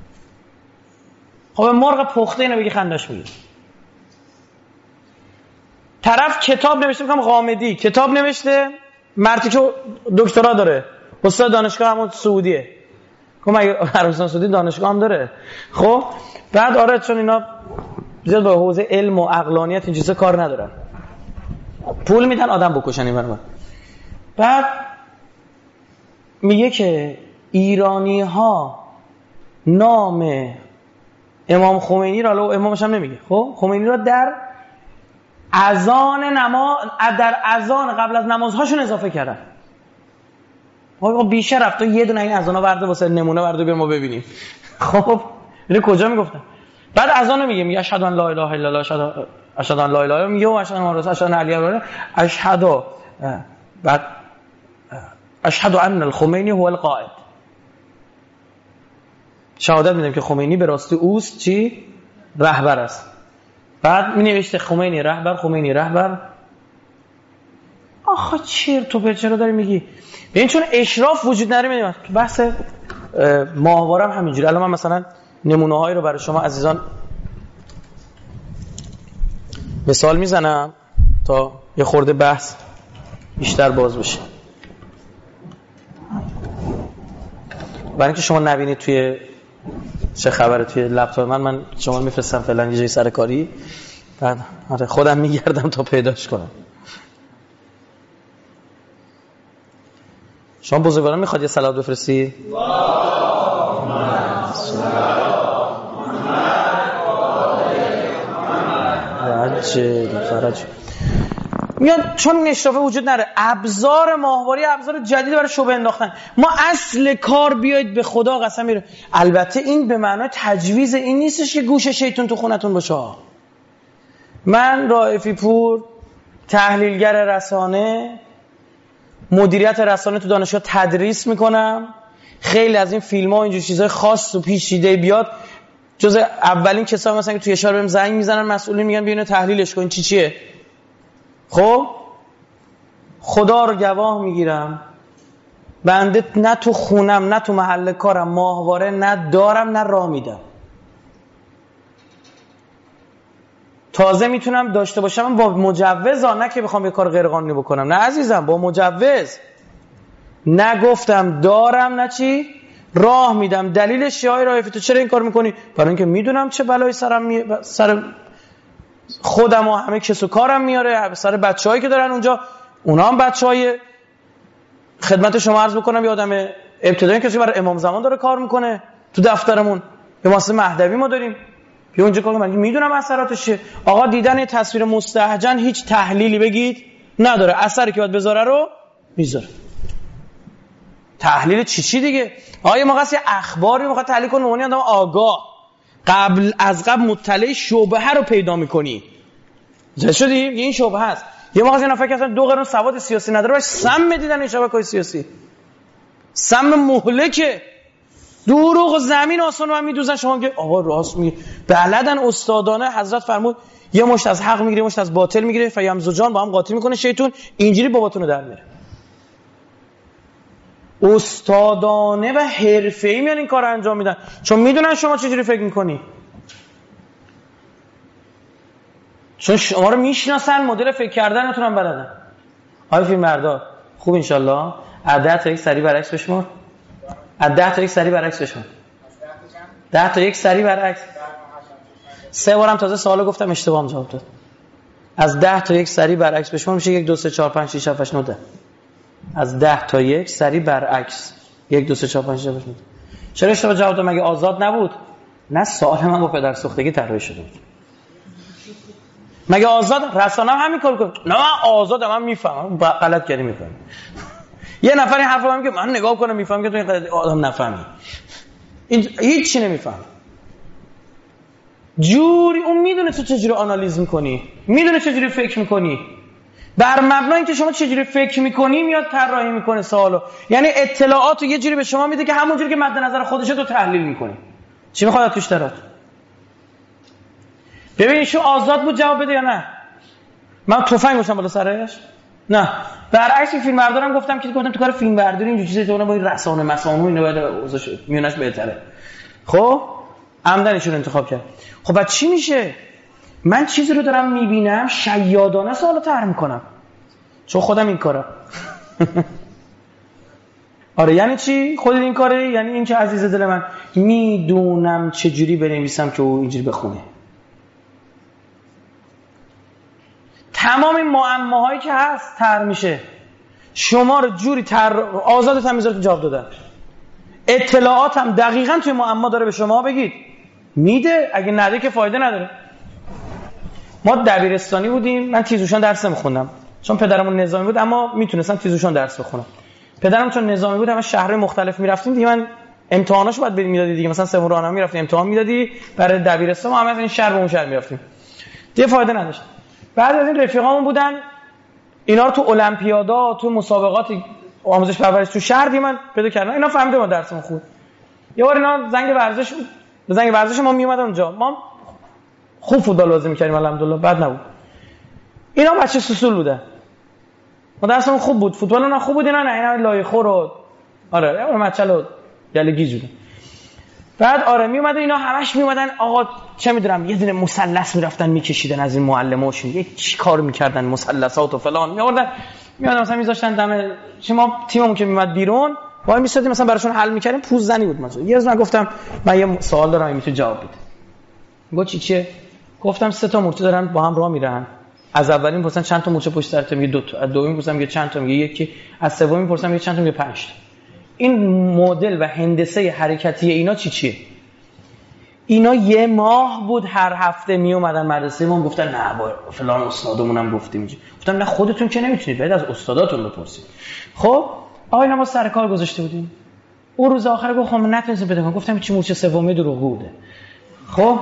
خب مرغ پخته اینو بگی خندش میگیره. طرف کتاب نوشته، میگم غامدی کتاب نوشته، مردی که دکترا داره، استاد دانشگاه همون سعودیه. خب مگه عربستان سعودی دانشگاه هم داره؟ خب بعد آره، چون اینا زیاد به حوزه علم و عقلانیت این چیزا کار ندارن، پول میدن آدم بکشن این برابر. بعد میگه که ایرانی ها نام امام خمینی را، الان امامش هم نمیگه، خب خمینی را در اذان قبل از نمازهاشون اضافه کردن. آقا بیشه رفت یه دونه این اذانا ورده واسه نمونه ورده بیا ما ببینیم. خب اینو کجا میگفتن؟ بعد اذان میگه اشهد ان لا اله الا الله، اشهد ان لا اله الا الله، میگه اشهد ان محمد رسول الله، اشهد ان علی رسول الله، اشهد، بعد اشهد ان الخمینی هو القائد، شهادت میدم که خمینی به راستی اوست چی؟ رهبر است. بعد می نوشته خمینی رهبر. آخه چرت و پرت چرا داری میگی؟ ببین چون اشراف وجود نداره. تو بحث ماهواره هم همینجوری. الان من مثلا نمونه هایی رو برای شما عزیزان مثال میزنم تا یه خورده بحث بیشتر باز بشه، برای اینکه شما نبینید توی چه خبره توی لپتاپ من شما میفرستم فعلا یه جای سر کاری، بعد خودم میگردم تا پیداش کنم. شما بزرگواران میخواد یه صلوات بفرستی؟ فرج میاد چون اشرافه وجود نره. ابزار ماهواری ابزار جدید برای شبهه انداختن. ما اصل کار بیایید به خدا قسم میره. البته این به معنای تجویز این نیستش که گوش شیطون تو خونتون باشه. من رائفی پور تحلیلگر رسانه، مدیریت رسانه تو دانشگاه تدریس میکنم. خیلی از این فیلم‌ها و اینجور چیزای خاص و پیچیده بیاد جز اولین کسایی مثلا که توی اشاره بهم زنگ میزنن مسئولین میگن بیا اینو تحلیلش کن چیه. خب خدا رو گواه میگیرم بنده نه تو خونم نه تو محل کارم ماهواره نه دارم نه راه میدم. تازه میتونم داشته باشم با مجوز، نه که بخوام یه کار غیر قانونی بکنم. نه عزیزم، با مجوز. نگفتم دارم نه چی راه میدم. دلیلش چیه آقای رائفی؟ تو چرا این کار میکنی؟ برای اینکه میدونم چه بلایی سر خودم و همه کس و کارم میاره، سر بچه‌هایی که دارن اونجا. اونا هم بچه‌های خدمت شما عرض بکنم، یادم ابتدایی کسی برای امام زمان داره کار میکنه تو دفترمون، به واسه مهدوی ما داریم یا اونجا کار میکنم. میدونم اثراتش چیه. آقا دیدن یه تصویر مستهجن هیچ تحلیلی بگید نداره، اثری که باید بذاره رو میذاره. تحلیل چی دیگه؟ آقا ما قصد اخباری میخواد تحلیل کنه، اونی آدم آگاه قبل مطلع شبهه رو پیدا میکنی. زده شدی؟ این شبهه هست. یه موقع اینا فکر کردن 2 قرون سواد سیاسی نداره، باش سم دیدن این شبکه‌های سیاسی. سم مهلکه. دروغ و زمین آسمان رو هم میدوزن. شما میگه آقا راست میگه. بلدن استادانه. حضرت فرمود یه مشت از حق میگیره، مشت از باطل میگیره، فیمزجان با هم قاطی میکنه شیطون، اینجوری باباتون رو در میاره. استادانه و حرفه‌ای میان این کار انجام میدن، چون میدونن شما چجوری فکر میکنی، چون شما رو میشناسن، مدل فکر کردنتون هم بلدن. آقای فیلمبردار خوب انشالله از 10 تا 1 سری برعکس بشمار. از 10 تا 1 سری برعکس بشمار. 10 تا 1 سری برعکس. 3 بارم تازه سوالو گفتم اشتباهم جواب داد. از 10 تا 1 سری برعکس بشمار میشه 1 2 3 4 5 6 7 8 9 10. از 10 تا 1 سری برعکس 1 2 3 4 5 6 7 8 9. چرا اشتباه جواب دادم؟ مگه آزاد نبود؟ نه، سوال من با پدر سوختگی طراحی شده بود. مگه آزاد رسانه‌ام همین کارو کنه؟ نه من آزادم، من میفهمم. غلط کردی میفهمم. یه نفر این حرفو میگه من نگاه کنم میفهمم که تو این آدم نفهمی. این هیچ چی نمیفهم. جوری اون میدونه تو چجوری آنالیز میکنی، میدونه چجوری فکر میکنی. بر مبنای اینکه شما چجوری فکر میکنی میاد طراحی میکنه سوالو. یعنی اطلاعاتو یه جوری به شما میده که همونجوری که مد نظر خودشه تو تحلیل میکنی. چی میخواد توش درات؟ ببین شو آزاد بود جواب بده یا نه؟ من تفنگ گذاشتم بالا سرش؟ نه. برعکس فیلمبردارم گفتم تو کار فیلمبرداری اینجوری چیزا تو با رسانه مسانو اینو بعد میونش بهتره. خب عمدنشون انتخاب کرد. خب بعد چی میشه؟ من چیزی رو دارم میبینم شیادانه سوالو طرح میکنم چون خودم این کارم. آره یعنی چی؟ خودت این کاره؟ یعنی این که عزیز دل من میدونم چجوری بنویسم که او اینجوری بخونه. تمام این معماهایی که هست طرح میشه، شما رو جوری آزادت هم میذاره تو جواب دادن. اطلاعات هم دقیقاً توی معما داره به شما بگید میده، اگه نده که فایده نداره. ما دبیرستانی بودیم، من تیزوشان درس میخوندم چون پدرمون نظامی بود، اما میتونستم تیزوشان درس بخونم. پدرم چون نظامی بود همه شهرهای مختلف میرفتیم دیگه، من امتحاناشو باید میدادی دیگه، مثلا سوم راهنمایی میرفتیم امتحان میدادی برای دبیرستان، ما همه از این شهر به اون شهر میرفتیم دیگه، فایده نداشت. بعد از این رفیقامون بودن اینا رو تو المپیادا تو مسابقات آموزش پرورش تو شهر دیگه من پیدا کردم، اینا فهمیدن ما درسمون خوب. یه بار اینا زنگ ورزش بود، به زنگ ورزش ما می اومدن اونجا، ما خوب فوتبال بازی می‌کردیم الحمدلله، بد نبود. اینا بچه سوسول بودن، ما درسمون خوب بود، فوتبال اون خوب بود، اینا لایخور و آره اون مچلو گلگیج بود. بعد آره می اومدن اینا همش می اومدن آقا چه میدونم یه دونه مثلث میرفتن میکشیدن از این معلماشون، یه چی کار میکردن مثلثات و فلان میآوردن میادن مثلا میذاشتن دم شما تیممون که میومد بیرون وای میسادیم مثلا براشون حل میکردیم، پوز زنی بود مثلا. یه روز من گفتم من یه سوال دارم میتونی جواب بده. گفت چیه؟ گفتم 3 تا مورچه دارن با هم راه میرن، از اولین میپرسن چند تا مورچه پشت سرت، میگه 2 تا، از دومین میپرسن میگه چند تا، میگه 1، از سومین میپرسن میگه چند تا، میگه 5 تا. این مدل و هندسه حرکتی اینا چیه؟ اینا یه ماه بود هر هفته می اومدن مدرسه ما گفتن نه با فلان استادمون هم گفتیم اینجا. گفتم نه خودتون که نمیتونید، باید از استاداتون بپرسید. خب آقا اینا ما سر کار گذاشته بودیم، اون روز آخر گفتم نتونستم پیدا کنم، گفتم چی مورچه سومی دروغ بوده. خب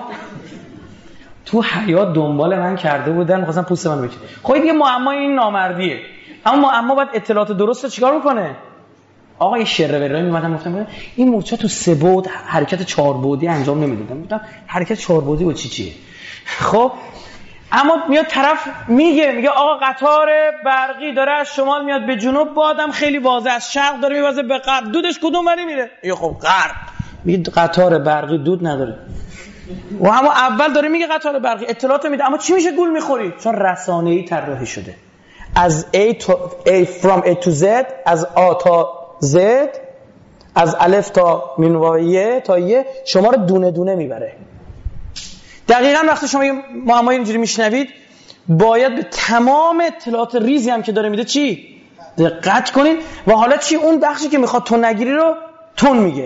تو حیات دنبال من کرده بودن می‌خواستن پوست منو بکنن. خب دیگه معما این نامردیه، اما معما باید اطلاعات درست رو چیکار میکنه؟ آقا یه شروری میومدن گفتم این مورچه تو 3 بعد حرکت 4 بعدی انجام نمیدادن. گفتم حرکت 4 بعدی و چیه؟ خب اما میاد طرف میگه آقا قطار برقی داره از شمال میاد به جنوب، بادم خیلی واضحه از شرق داره میوازه به غرب، دودش کدوم وری میره؟ یا خب غرب. میگه قطار برقی دود نداره. و اما اول داره میگه قطار برقی اطلاعات میده، اما چی میشه گول میخوری؟ چون رسانه‌ای طراحی شده. از from A to Z، از A تا Z، از الف تا میم و ی تا ی، شما رو دونه دونه میبره. دقیقاً وقتی شما یه معمایی اینجوری میشنوید باید به تمام اطلاعات ریزی هم که داره میده چی؟ دقت کنید. و حالا چی؟ اون بخشی که میخواد تون نگیری رو تون میگه،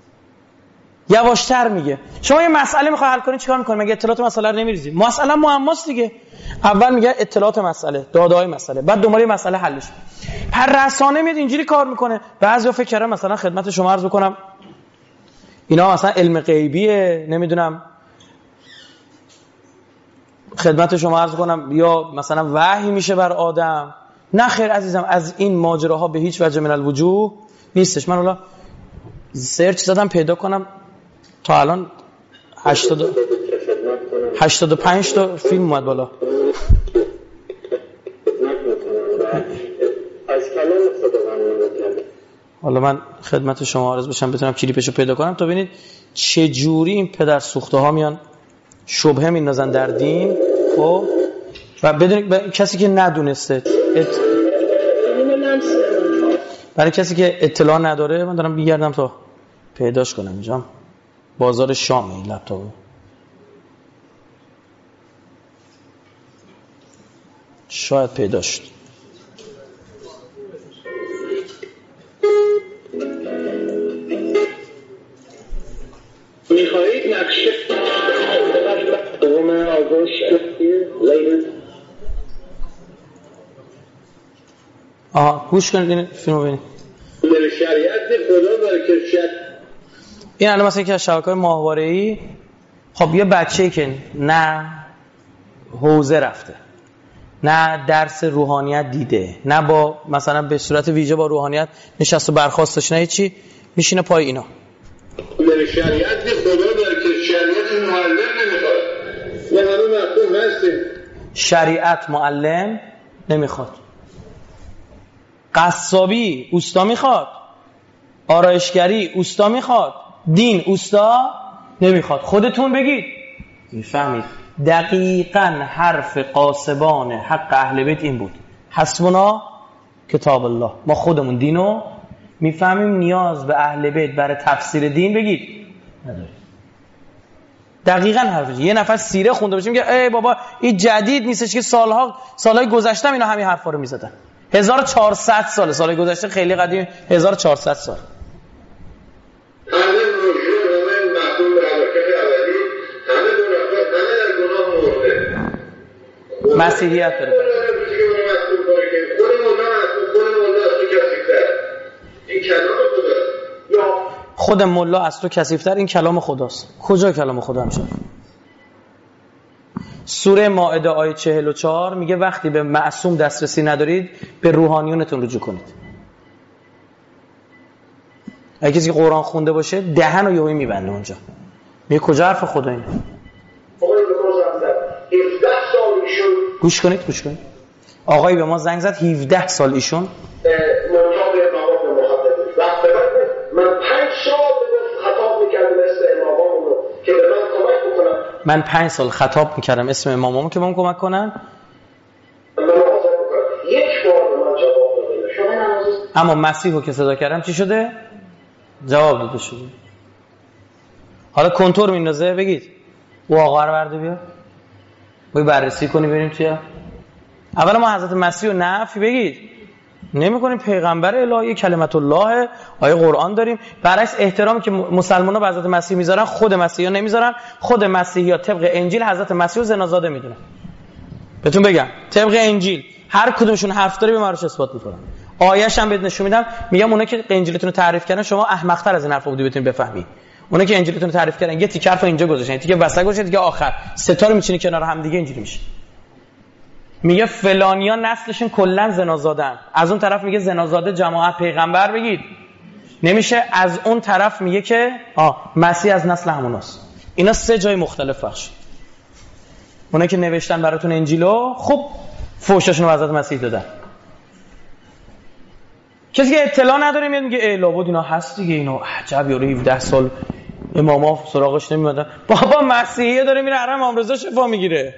یواشتر میگه. شما یه مسئله میخوای حل کنی چیکار میکنی؟ مگه اطلاعات مسئله رو نمیریزی؟ مسئله معماست دیگه. اول میگه اطلاعات مسئله، داده‌های مسئله، بعد دنبال مسئله حلش. پر رسانه میاد اینجوری کار میکنه. بعضیا فکر کردن مثلا خدمت شما عرض بکنم اینا مثلا علم غیبیه، نمیدونم خدمت شما عرض کنم یا مثلا وحی میشه بر آدم. نه خیر عزیزم، از این ماجراها به هیچ وجه من الوجوه نیستش. من حالا سرچ زدم پیدا کنم تا الان 85 تا فیلم اومد بالا. از کلام خداوند حالا من خدمت شما عرض بشم بتونم کلیپشو پیدا کنم تا ببینید چه جوری این پدر سوخته ها میان شبهه میندازن در دین. خب و بدون کسی که ندونسته برای کسی که اطلاع نداره من دارم میگردم تا پیداش کنم. اینجا بازار شامه این لپتاپو. شاید پیدا شد. میخواهید نقشه دوم آگوست later گوش کنید این فیلمو ببینید. شریعت خدا برای کشت این الان مثلا که از شبکه‌های ماهواره‌ای، خب یه بچه‌ای که نه حوزه رفته، نه درس روحانیت دیده، نه با مثلا به صورت ویژه با روحانیت نشست و برخاستش، نه چی، میشینه پای اینا. شریعت خدا برای کشت شریعت معلم نمیخواد. ما همه مفهوم هستیم. شریعت معلم نمیخواد. قصابی اوستا میخواد، آرایشگری اوستا میخواد، دین اوستا نمیخواد. خودتون بگید. میفهمید؟ دقیقاً حرف قاسبان حق اهل بیت این بود: حسبنا کتاب الله. ما خودمون دینو میفهمیم، نیاز به اهل بیت برای تفسیر دین بگید نداریم. دقیقاً حرفش. یه نفر سیره خونده باشه میگه ای بابا این جدید نیستش که سالهای گذشته اینا همین حرفا رو میزدن. 1400 سالهای گذشته خیلی قدیم. 1400 سال. مسیحیت داره. خود ملا از تو کثیف‌تر. این کلام خداست. کجا کلام خدا میشه؟ سوره مائده آیه 44 میگه وقتی به معصوم دسترسی ندارید به روحانیونتون رجوع کنید. اگه کسی که قرآن خونده باشه دهن رو یهویی میبنده اونجا. میگه کجا حرف خدا اینه؟ گوش کنید. آقایی به ما زنگ زد 17 سال ایشون من 5 سال خطاب میکردم اسم امامامو که بهم کمک کنن. اما مسیحو که صدا کردم چی شده؟ جواب داده شده. حالا کنتور میندازه. بگید او آقا رو برده بیا باید بررسی کنی ببینیم چیه. اولا ما حضرت مسیح رو نفی بگید نمی‌کنیم. پیغمبر الهی کلمت الله آیه قرآن داریم. برعکس احترامی که مسلمان‌ها به حضرت مسیح میذارن خود مسیحی‌ها نمیذارن. خود مسیحی‌ها طبق انجیل حضرت مسیح رو زنازاده میدونن. بهتون بگم طبق انجیل هر کدومشون حرف داره به مراش اثبات میکنن. آیه‌اش هم بهت نشون میدم. میگم اونا که انجیلتون رو تعریف کردن شما احمق‌تر از این حرفا بودی بتونید بفهمی. اونا که انجیلتون رو تعریف کردن یه تیکه حرفو اینجا گذاشتن، تیکه وسط گذاشتن، دیگه آخر ستا رو میچینی کنار هم دیگه اینجوری میشه. میگه فلانیا نسلشون کلا زنازادن. از اون طرف میگه زنازاده جماعت پیغمبر بگید نمیشه. از اون طرف میگه که مسیح از نسل هموناست. اینا سه جای مختلف بخش. اونا که نوشتن براتون انجیلو خب فوشاشون رو حضرت مسیح دادن. کسی که اطلاع نداره میاد میگه ای لابد اینا هست دیگه. اینا عجب یارو 17 سال اماما سراغش نمیادن. بابا مسیحیه داره میره حرم امام شفا میگیره.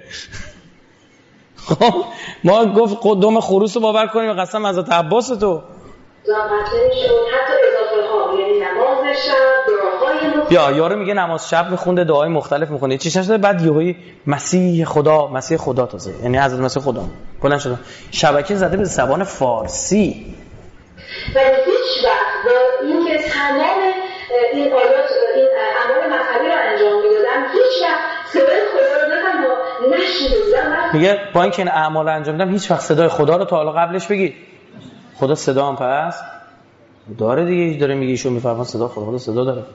خب ما گفت قدوم خروس رو باور کنیم و قسم حضرت عباس تو حتی اضافه ها یعنی نماز شب دعاهای بیا یارو میگه نماز شب میخونده دعای مختلف میخونده چیش نشده. بعد یهویی مسیح خدا تازه یعنی حضرت مسیح خدا بلند شده شبکه زده به زبان فارسی. ولی هیچ وقت با اینکه تمام این آیات این اعمال مذهبی رو انجام میدادن هیچ وقت صدای خدا رو نه نشنیدم. میگه با اینکه این اعمال انجام میدم هیچ وقت صدای خدا رو تا حالا قبلش بگید. خدا صدا هم پس داره دیگه. داره میگه ایشون میفرمان صدا خدا صدا داره.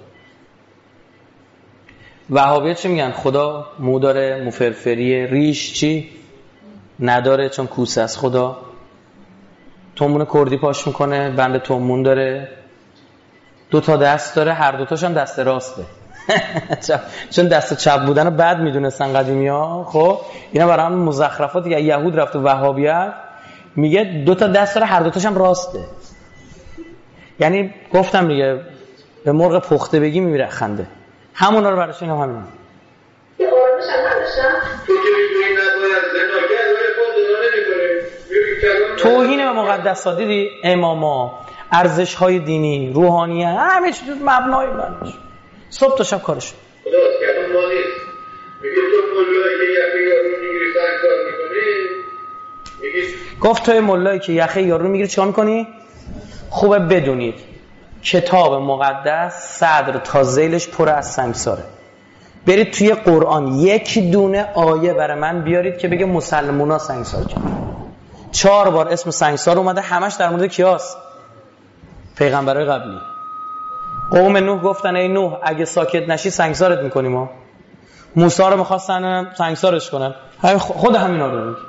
وهابیت چی میگن؟ خدا مو داره، مفرفری، ریش چی نداره چون کوسه است. خدا تومون کردی پاش میکنه، بند تومون داره، 2 تا دست داره، هر دوتاش هم دست راسته. چون دست چپ بودن رو بد میدونستن قدیمی‌ها. خب اینا برای هم مزخرفات دیگه. یهود رفت و وهابیت میگه 2 تا دست داره، هر دوتاش هم راسته. یعنی گفتم دیگه به مرغ پخته بگی میمیره خنده. همونا رو براش اینا همین. یه آرامش هم نداشتم. تو که میگویی نباید زناگر ولی خود داده نمی‌کنه. توهین به مقدسات دیدی؟ اماما، ارزش‌های دینی، روحانیت، همه چیز مبنای بنش. صبح تا شب کارش. خدا کردن ما نیست. میگه تو مولایی که یخه یارو میگیری سنگسار میکنی؟ میگه گفت توی مولایی که یخه یارو میگیری چیکار میکنی؟ خوبه بدونید کتاب مقدس صدر تا ذیلش پر از سنگساره. برید توی قرآن 1 دونه آیه برای من بیارید که بگه مسلمونا سنگسار کردن. 4 بار اسم سنگسار اومده، همش در مورد کیاست؟ پیغمبرای قبلی. قوم نوح گفتن ای نوح اگه ساکت نشی سنگسارت میکنیم ما. موسی رو میخواستن سنگسارش کنن، خود همینا رو میگه.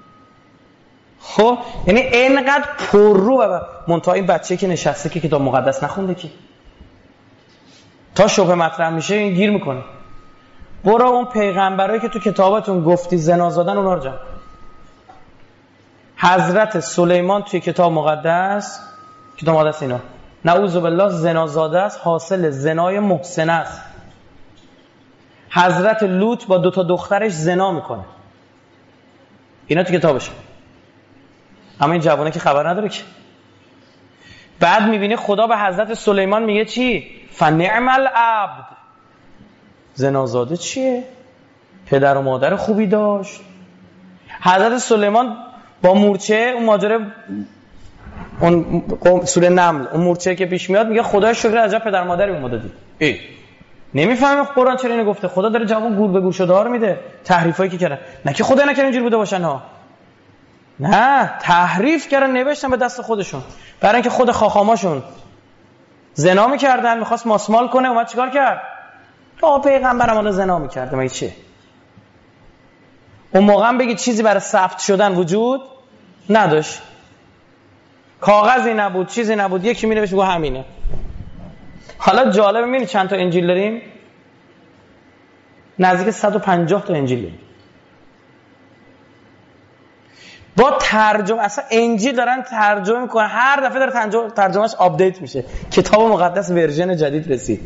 خب یعنی اینقدر پررو و منتها این بچه که نشسته که کتاب مقدس نخونده که تا شبه مطرح میشه این گیر میکنه. برو اون پیغمبرایی که تو کتاباتون گفتی زنا زادن اونا رو جمع. حضرت سلیمان توی کتاب مقدس اینا نعوذ بالله زنا زاده است، حاصل زنای محسنه است. حضرت لوط با 2 دخترش زنا میکنه، اینا تو کتابشه. اما این جوانه که خبر نداره که. بعد میبینی خدا به حضرت سلیمان میگه چی؟ فنعم العبد. زنازاده چیه؟ پدر و مادر خوبی داشت. حضرت سلیمان با مورچه اون ماجرا اون سوره نمل اون مورچه که پیش میاد میگه خدای شکر عجب پدر مادری به ما دادی. نمیفهمه قرآن چرا اینو گفته. خدا داره جواب گور به گور شده ها رو میده، تحریفایی که کردن. نه که خدا نکنه اینجوری بوده باشن ها، نه تحریف کردن نوشتن به دست خودشون، برای اینکه خود خاخاماشون زنا میکردن، میخواست ماسمال کنه، اومد چیکار کرد؟ تا پیغمبرم اون زنا میکرد. مگه چه؟ اون موقع هم بگید چیزی برای ثبت شدن وجود نداشت، کاغذی نبود، چیزی نبود، یکی مینوشت گفت همینه. حالا جالب میبینی چند تا انجیل داریم؟ نزدیک 150 تا انجیل داریم. با ترجمه، اصلا انجیل دارن ترجمه میکنن، هر دفعه داره ترجمهش آپدیت میشه. کتاب مقدس ورژن جدید رسید،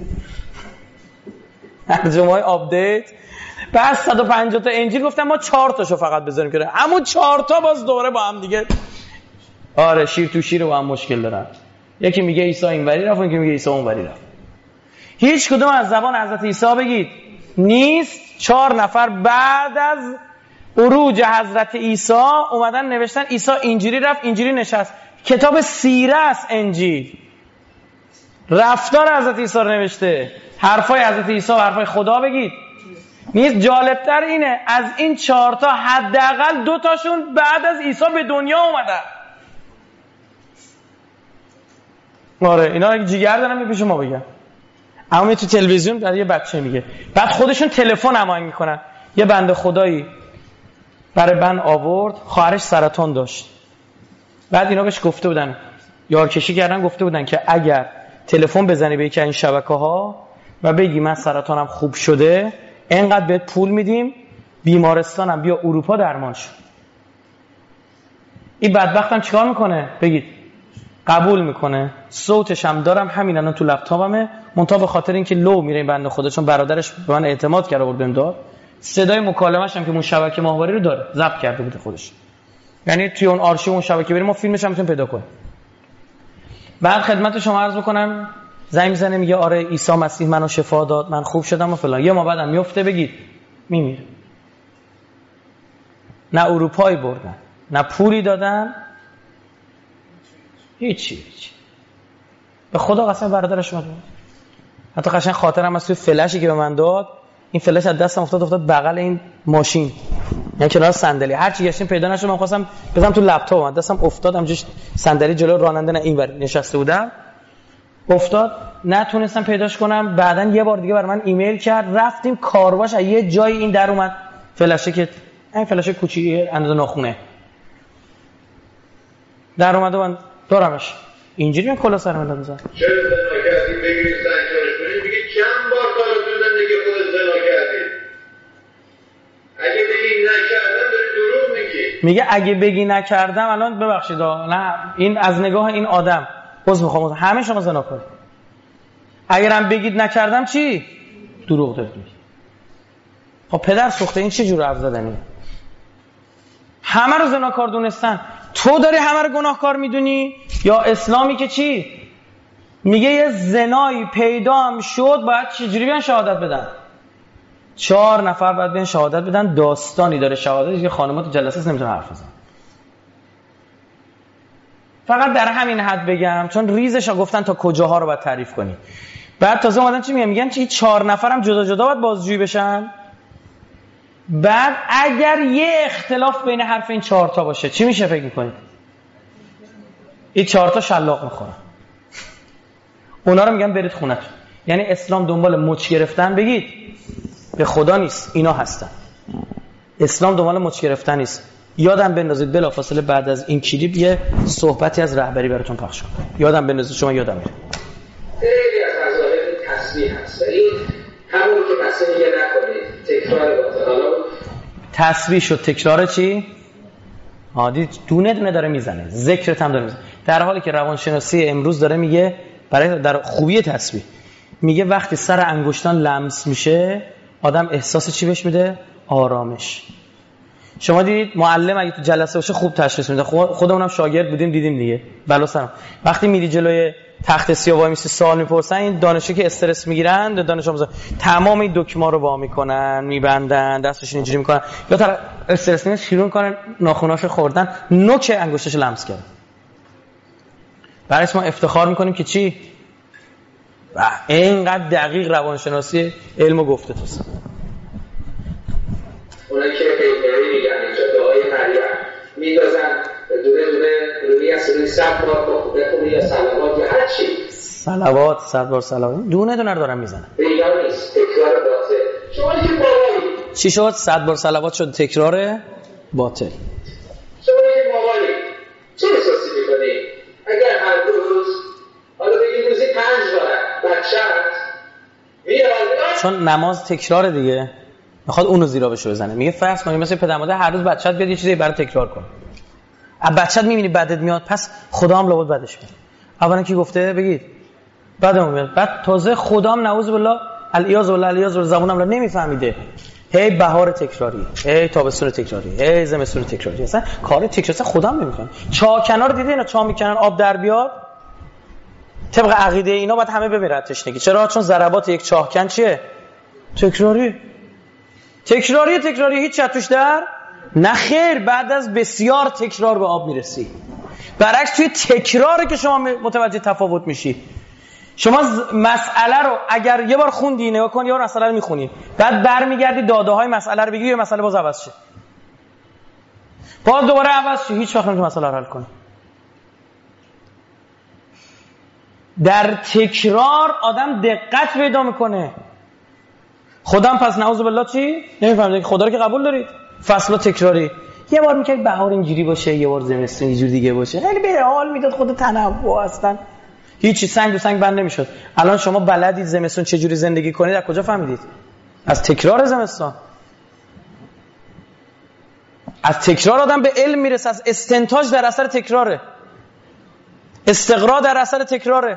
ترجمه های آپدیت. بعد 150 تا انجیل گفتن ما 4 تاشو فقط بذاریم که همون 4 تا باز دوباره با هم دیگه آره شیر تو شیر با هم مشکل دارن. یکی میگه عیسی اینوری رفت، یکی میگه عیسی اونوری رفت. هیچ کدوم از زبان حضرت عیسی بگید نیست. 4 نفر بعد از عروج حضرت عیسی اومدن نوشتن عیسی اینجوری رفت اینجوری نشست. کتاب سیره است انجیل. رفتار حضرت عیسی رو نوشته، حرفای حضرت عیسی و حرفای خدا بگید نیست. جالبتر اینه از این 4 تا حداقل 2 تاشون بعد از عیسی به دنیا اومدن. آره اینا جیگر دارن پیش ما بگن. اما تو تلویزیون برای یه بچه میگه، بعد خودشون تلفن هماهنگ میکنن. یه بنده خدایی برای بن آورد، خواهرش سرطان داشت. بعد اینا بهش گفته بودن، یارکشی کردن، گفته بودن که اگر تلفن بزنی به یکی از این شبکه‌ها و بگی من سرطانم خوب شده اینقدر بهت پول میدیم، بیمارستانم بیا اروپا درمان شو. این بدبختم چیکار میکنه؟ بگید قبول میکنه. صوتش هم دارم، همین الان تو لپتاپمه، منتها به خاطر اینکه لو میره این بنده خدا، چون برادرش به من اعتماد کرده بود بهم داد، صدای مکالمه‌اش هم که اون شبکه ماهواری رو داره ضبط کرده بود خودش. یعنی توی اون آرشیو اون شبکه بریم ما فیلمش هم میتونیم پیدا کنیم. بعد خدمت شما عرض بکنم زنگ میزنه میگه آره عیسی مسیح منو شفا داد، من خوب شدم و فلان. یه ما بعدم میفته بگید میمیره. نه اروپایی بردن، نه پولی دادن، هیچی. به خدا قسم برادرش اومد. حتی قشنگ خاطرم از توی فلشی که به من داد، این فلش از دستم افتاد بغل این ماشین، یعنی کنار صندلی. هر چی گشتیم پیدا نشد. من خواستم بزنم تو لپتاپم، دستم افتاد همینجوری صندلی جلو راننده نه اینور نشسته بودم، افتاد نتونستم پیداش کنم. بعدن یه بار دیگه برای من ایمیل کرد، رفتیم کارواش، از یه جای این در اومد فلشه که این فلشه کوچیک اندازه ناخونه در اومد و من دارمش اینجوری من کلا سرم اندازم. چرا زنا کردی بگیری سنگسارش کنی؟ میگه چند بار تا تو زندگی خودت زنا کردی؟ اگه بگی نکردم داری دروغ میگی. میگه اگه بگی نکردم، الان ببخشید نه این از نگاه این آدم عذر میخوام، همه شما زنا کنید. اگرم بگید نکردم چی؟ دروغ دارید میگی. خب پدر سوخته این چه جور حرف زدنیه؟ همه رو زناکار دونستن. تو داری همه رو گناهکار میدونی یا اسلامی که چی؟ میگه یه زنایی پیدا هم شد باید چجوری بیان شهادت بدن؟ 4 نفر باید بیان شهادت بدن. داستانی داره شهادت که خانمات جلسه نمیتونه حرف بزنن. فقط در همین حد بگم چون ریزش ها گفتن تا کجاها رو باید تعریف کنی. بعد تازه اومدن چی میگن؟ میگن چی 4 نفرم جدا جدا باید بازجویی بشن. بعد اگر یه اختلاف بین حرف این 4 تا باشه چی میشه فکر میکنید؟ این 4 تا شلاق میخورن. اونا رو میگن برید خونتون. یعنی اسلام دنبال مچ گرفتن بگید به خدا نیست، اینا هستن. اسلام دنبال مچ گرفتن نیست. یادم بندازید بلافاصله بعد از این کلیپ یه صحبتی از رهبری براتون پخش کنم. یادم بندازید، شما یادم میره. خیلی از مذاهب تسبیح هست. این همون که مثلا یه نکنید تکرار باطل. حالا تسبیح شد تکرار چی؟ عادی دونه دونه داره میزنه، ذکرت هم داره میزنه. در حالی که روانشناسی امروز داره میگه برای در خوبی تسبیح میگه وقتی سر انگشتان لمس میشه آدم احساس چی بهش میده؟ آرامش. شما دیدید معلم اگه تو جلسه باشه خوب تشخیص میده. خودمونم شاگرد بودیم دیدیم دیگه. بلا سلام. وقتی میری جلوی تخت سیاه وای میسی سوال میپرسن، این دانشجو که استرس میگیرن دانش آموزا تمام این دکمه رو وا میکنن، میبندن، دستشون اینجوری میکنن، یا طرف استرس میگیره شروع میکنن ناخناشو خوردن، نوک انگشتش لمس کردن. برای ما افتخار میکنیم که چی؟ اینقدر دقیق روانشناسی علمو گفته توست. اونایی که پیغمبری میگن اینجا دعای مریم میدازن دونه دونه روی اصلی سب بار بخونی یا صلوات یا هر چی صلوات 100 بار صلوات دونه دونه رو دارن میزنن. بیگاه نیست، تکرار باطل. شما که باوری چی شد؟ 100 بار صلوات شد تکرار باطل. شما که باوری چه احساسی میکنی؟ اگر هر روز حالا بگید روزی 5 بار بچه‌ت میاد چون نماز تکرار دیگه میخواد اونو زیرا بشه بزنه. میگه فرض کنید مثلا پدر مادر هر روز بچه‌ت بیاد یه چیزی برای تکرار کنه. از بچه‌ت میبینی بدت میاد، پس خدا هم لابد بدش میاد. اولا کی گفته؟ بگید بدمون میاد. بعد تازه خدا هم نعوذ بالله الیاذ بالله الیاذ بالله زبونم رو نمیفهمیده. هی بهار تکراری، هی تابستون تکراری، هی زمستون تکراری. اصلا کار تکرار خدا هم نمیکنه. چاکنار دیدی اینا چا میکنن آب در بیاد؟ طبق عقیده اینا باید همه بمیرن تشنگی. چرا؟ چون ضربات یک چاهکن چیه؟ تکراری هیچ چت توش در نه خیر. بعد از بسیار تکرار به آب میرسی. برعکس توی تکراره که شما متوجه تفاوت میشی. شما مسئله رو اگر یه بار خوندی نگاه کن، یه بار مسئله رو میخونی، بعد برمیگردی داده های مسئله رو بگیری، یه مسئله باز عوض شه، باز دوباره عوض شه، هیچ وقت نمیتونی مسئله رو حل کنی. در تکرار آدم دقت پیدا میکنه. خودم پس نعوذ بالله چی؟ نمیفهمید که خدا رو که قبول دارید. فصل تکراری. یه بار میگه بهار اینجوری باشه، یه بار زمستون اینجوری دیگه باشه. خیلی به حال میداد خود تنوع هستن. هیچی سنگ دو سنگ بند نمیشد. الان شما بلدید زمستون چه جوری زندگی کنید؟ از کجا فهمیدید؟ از تکرار زمستان. از تکرار آدم به علم میرسه. از استنتاج در اثر تکراره. استقرا در اثر تکراره.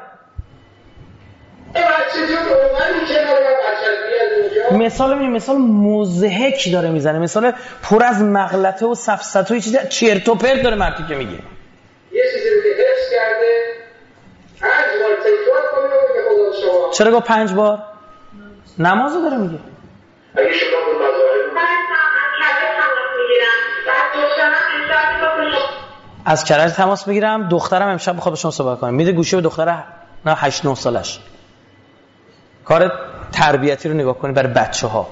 مثال ببینید، مثال مضحک داره میزنه، مثال پر از مغلطه و سفسطه و چیز چرت و پرت داره مردی که میگه. یه چیزی رو که حفظ کرده 5 بار تکرار کنه و بگه خدا شما. چرا گفت 5 بار؟ نمازو داره میگه. اگه شما اون مذاهب از کرج تماس میگیرم، دخترم امشب بخواد با شما صحبت کنه. میده گوشی به دختر 8 9 سالش. کار تربیتی رو نگاه کنی برای بچه‌ها.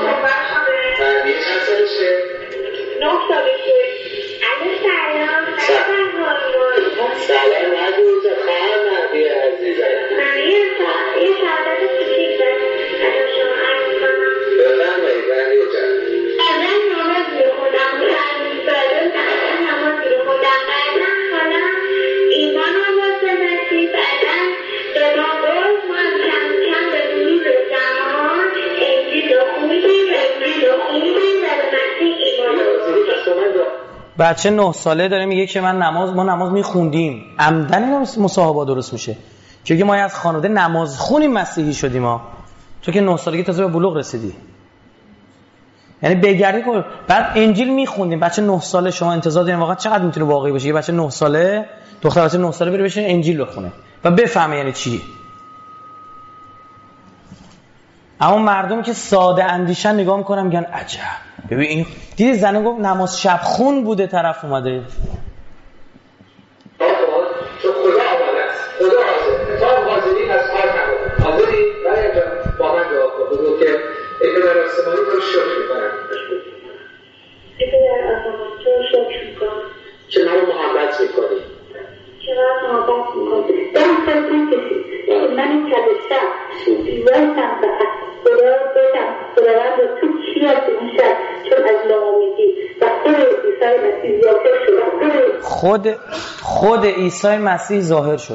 بچه 9 ساله داره میگه که ما نماز میخوندیم. عمدن اینا مصاحبه درست میشه که ما از خانواده نماز خونیم مسیحی شدیم ها. تو که 9 سالگی تازه به بلوغ رسیدی. یعنی بگردی که بعد انجیل میخوندیم. بچه 9 ساله شما انتظار دارین واقعا چقدر میتونه واقعی باشه؟ یه بچه 9 ساله، دختر بچه 9 ساله بره بشینه انجیل بخونه و بفهمه یعنی چی. اما مردمی که ساده اندیشن نگاه میکنن میگن عجب. ببین این دیدی زنه گفت نماز شب خون بوده، طرف اومده چون خدا آمده است، خدا حاضر تا حاضری از کار نمونه. حاضری؟ برای با من دعا کن بگو که اگه در آسمانی تو شکر میکنم خود عیسی مسیح ظاهر شد.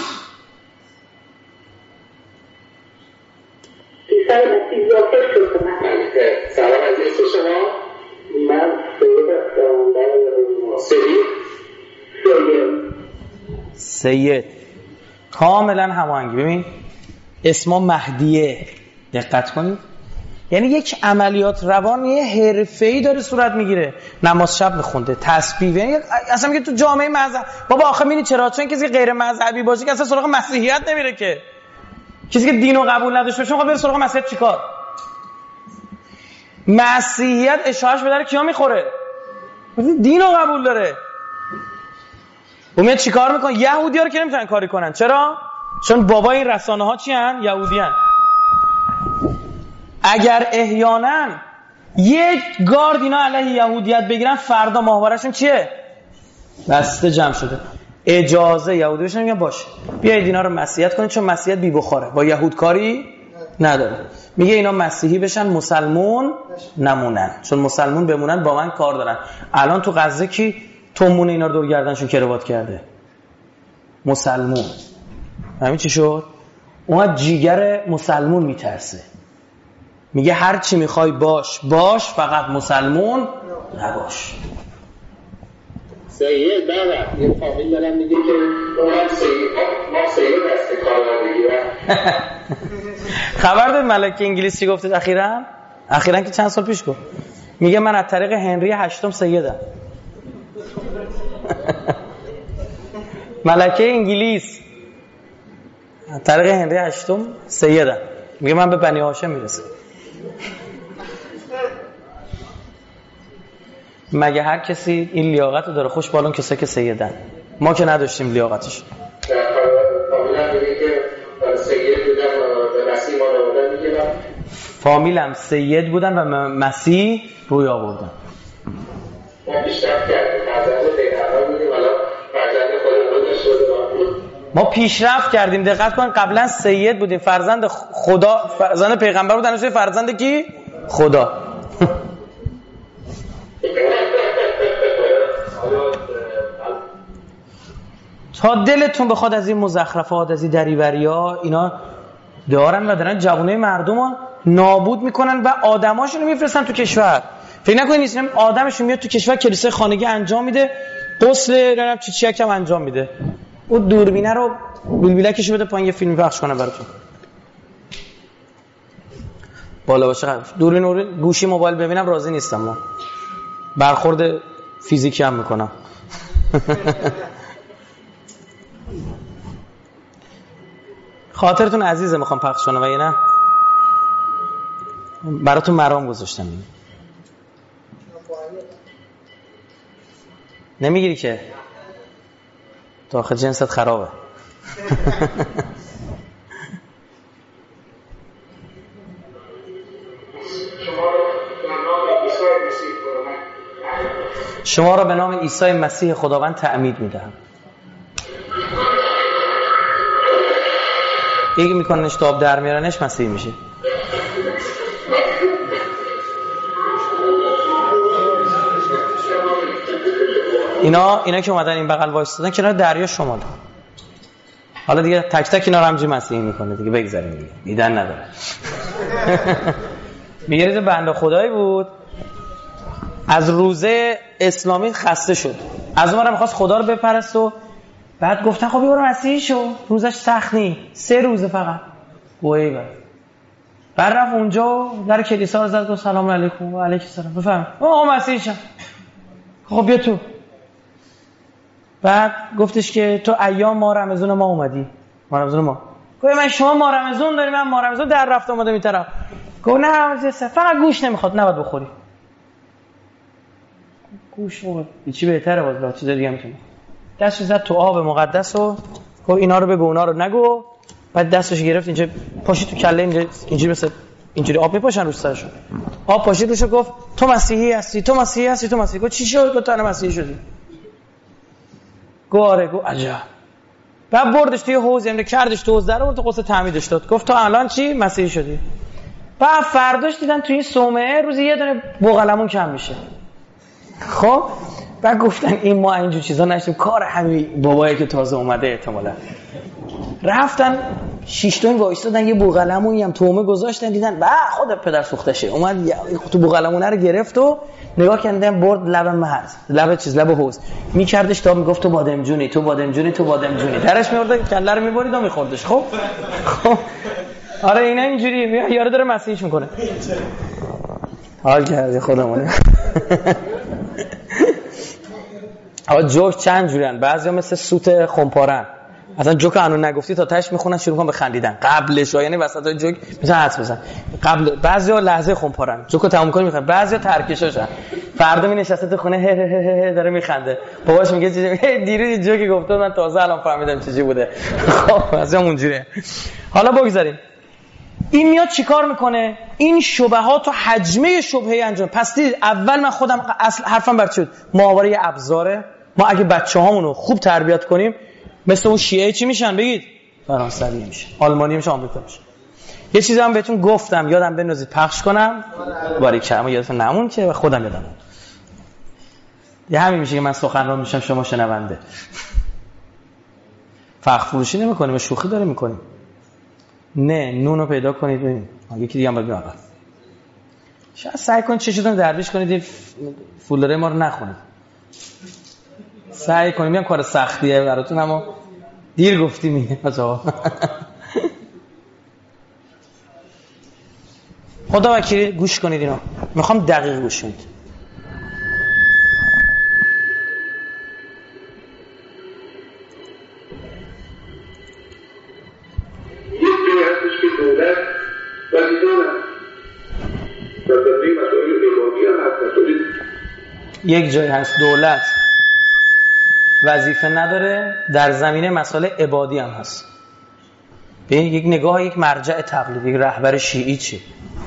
عیسی مسیح ظاهر شد. سلام از اسم شما؟ من سید هستم. سید کاملا هماهنگی. ببین اسم مهدیه، دقت کنید، یعنی یک عملیات روانی حرفه‌ای داره صورت میگیره. نماز شب میخونده، تسبیح، یعنی اصلا میگه تو جامعه مذهب بابا آخه میبینی چرا؟ چون کسی غیر مذهبی باشه که اصلا سراغ مسیحیت نمیره، که کسی که دینو قبول نداشته باشه میخواد بره سراغ مسیحیت چیکار؟ مسیحیت اشاعش به در کیا میخوره؟ دینو قبول داره. میاد چیکار میکنه؟ یهودی‌ها رو که نمیتونن کاری کنن. چرا؟ چون بابا این رسانه ها چی هن؟ یهودی هن. اگر احیانا یک گارد اینا علیه یهودیت بگیرن، فردا ماهواره‌شون چیه؟ بسته جمع شده. اجازه یهودی بشن میگن باشه بیایید اینا رو مسیحیت کنید، چون مسیحیت بی بخاره، با یهود کاری نداره. میگه اینا مسیحی بشن، مسلمون نمونن، چون مسلمون بمونن با من کار دارن. الان تو غزه کی تومون اینا رو دور گردنشون کروات کرده؟ مسلمون. همین چی شد؟ اون جیگر مسلمون میترسه، میگه هر چی میخوای باش فقط مسلمون نباش. سید بابا یه فامیل دارم میگه که اونم سید، ما سید هستی کارا بگیرم. خبر دارید ملکه انگلیس چی گفته اخیراً که چند سال پیش گفت، میگه من از طریق هنری هشتم سیدم. ملکه انگلیس از طریق هنری هشتم سیدم، میگه من به بنی هاشم میرسم. مگه هر کسی این لیاقت رو داره؟ خوش بالون کسی که سیدن، ما که نداشتیم لیاقتش. فامیلم سید بودن و مسیح روی آوردن. ما پیشرفت کردیم. دقت کن، قبلا سید بودیم، فرزند خدا، فرزند پیغمبر بودن، الان فرزند کی؟ خدا. تا دلتون بخواد از این مزخرفات، از این دریوری‌ها، اینا دارن و دارن جوانای مردمو نابود میکنن و آدماشونو میفرستن تو کشور. فکر نکنید نیست آدمشون میاد تو کشور کلیسای خانگی انجام میده، غسل نمیدونم چی هم انجام میده. اون دوربینه رو بیلبیلکشو بده پایین، یه فیلم پخش کنه براتون. بالا باشه. دوربین گوشی موبایل ببینم راضی نیستم، من برخورد فیزیکی هم میکنم. خاطرتون عزیزه، میخوام پخش کنم و یا نه براتون مرام گذاشتم. نمیگیری که داخل جنست خرابه. شما را به نام عیسی مسیح خداوند تعمید میدهم. یکی میکننش تا آب در میارنش مسیح میشه. اینا که اومدن این بغل وایستادن کنار دریا شمال. حالا دیگه تک تک اینا رو همجوری مسیحی میکنه دیگه، بگذاریم دیگه، دیدن نداره. میگه بنده خدایی بود از روزه اسلامی خسته شد، از اونم می‌خواست خدا رو بپرست و بعد گفتن خب برو مسیحی شو، روزش سخت نی، 3 روزه فقط. گویی بعد رفت اونجا در کلیسا رو زد و سلام علیکم و علیک السلام، بفهم مسیحی شم. خب بیا تو. بعد گفتش که تو ایام ماه رمضان ما اومدی. ماه رمضان ما گفت من شما ماه رمضان داری، من ماه رمضان در رفت اومدم این طرف. گفت نه فقط گوش نمیخواد، نباید بخوری. گوش رو چی بهتره باز چیز دیگه میتونه. دستش زد تو آب مقدس و گفت اینا رو بگو اونا رو نگو. بعد دستش گرفت اینجا پاشید تو کله اینجا اینجوری مثلا اینجوری آب میپاشن روش سرشون. آب پاشید روش گفت تو مسیحی هستی، تو مسیحی هستی، تو مسیحی. گفت چی شد؟ گفت تو انا مسیحی شدی. گاره گفت عجب. بعد بردش توی حوض، یعنی کردش تو حوض، در آورد، قصه تعمیدش داد. گفت تو الان چی؟ مسیحی شدی. بعد فرداش دیدن توی این صومعه روزی یه دونه بوقلمون کم میشه. خب بعد گفتن این ما اینجور چیزا نشیم، کار همین بابایی که تازه اومده احتمالاً. رفتن شیشتون وایسادن، یه بوقلمونی هم تومه گذاشتن، دیدن با خود پدر سوختشه، اومد تو بوقلمونه رو گرفت و نگاه کردن برد لب محض، لب حوض میکردش تا میگفت تو بادمجونی، تو بادمجونی، تو بادمجونی، درش میورد کله رو میبرید و میخوردش. خب آره اینا اینجوری یارو داره مسیحش میکنه. حال کردی خودمونه. آقا جوک چند جورن، بعضیا مثل سوت خمپارن، اصلا جوک انو نگفتی تا تاش میخونن شروع میکنن به خندیدن قبلش، یعنی وسط جوک مثلا حدس بزن قبل. بعضیا لحظه خمپارن، جوکو تموم کنی میخواد. بعضیا ترکشاشن، فردا می نشسته تو خونه هه هه هه داره میخنده، باباش میگه دیروز جوکی گفته من تازه الان فهمیدم چیزی بوده. خب بعضیا اونجوریه. حالا بگذاریم این میاد چیکار میکنه؟ این شبهات و حجمه شبهه انجام. پس دید اول من خودم اصل حرفم بر چی بود؟ محاوره ابزاره. ما اگه بچه‌هامونو خوب تربیت کنیم مثل اون شیعه چی میشن؟ بگید فرانسوی میشن، آلمانی میشن، آمریکا میشن. یه چیزی هم بهتون گفتم یادم بندازید پخش کنم، باریکلا یادتون نمون که خودم یادم. یه همین میشه که من سخنران میشم شما شنونده. فخر فروشی نمی‌کنیم، شوخی داره می‌کنیم. نه نونو پیدا کنید ببینید. یکی دیگه هم باید بیاد. شاید سعی کنید چشتون درویش کنید این فولره ما رو نخونید. سعی کنید، میگم کار سختیه براتون اما دیر گفتی میگه آقا. خدا وکیلی گوش کنید اینا. میخوام دقیق گوش کنید. یک جایی هست دولت وظیفه نداره، در زمینه مسائل عبادی هم هست. به یک نگاه یک مرجع تقلیدی، یک رهبر شیعی چی؟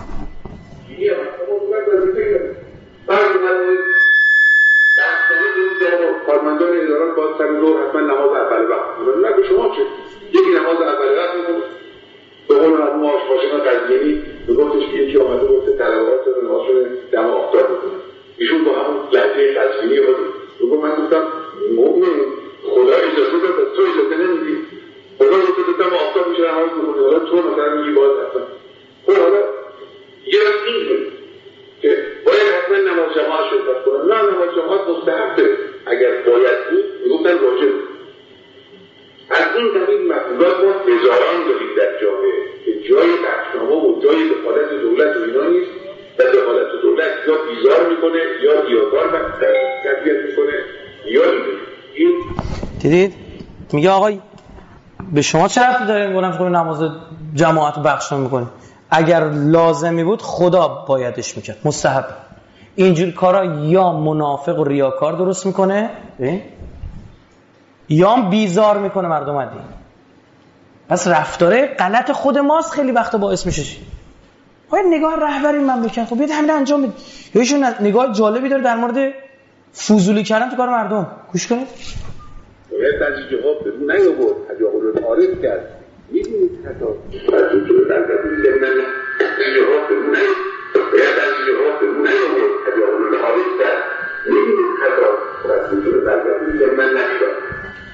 کارمندان ادارات باید سر دور حتما نماز اول وقت می‌خونن. نه به شما چه؟ یکی نماز اول وقت می‌خونه. به قول مرحوم آشقاشان قزوینی میگفتش که یکی آمده گفته طلبات نمازشون دم آفتاب می‌خونن. ایشون با همون لهجه قزوینی بود. میگم من گفتم مؤمن خدا اجازه داد تو اجازه نمیدی. خدا گفته دم آفتاب میشه نماز می‌خونی. حالا تو مثلا میگی باز حتما. خب حالا یه وقت اینجوری که باید حتما نماز جماعت شرکت کنن. نه نماز جماعت مستحبه. اگر باید بود میگفتن واجب. از این قبیل مفهومات ما هزاران داریم در جامعه که جای بخشنامه و جای دخالت دولت و اینا نیست و دخالت دولت یا بیزار میکنه یا ریاکار تربیت میکنه یا این دیدید؟ میگه آقای به شما چه ربطی داره میگن نماز جماعت بخشنامه میکنه؟ اگر لازمی بود خدا بایدش میکرد، مستحب. اینجور کارا یا منافق و ریاکار درست میکنه یا بیزار میکنه مردم عادی. پس رفتاره غلط خود ماست خیلی وقتا باعث میشه باید نگاه رهبری مملکت خب بیاد همین انجام بده. یا ایشون نگاه جالبی داره در مورد فضولی کردن تو کار مردم. گوش کنید. باید از جواب بدون نیاورد حجاقل عارف کرد. میدونید حتی فضول در قبول من جواب بدون باید از جواب بدون نیاورد حجاقل عارف کرد. میدونید حتی فضول در قبول من نشد.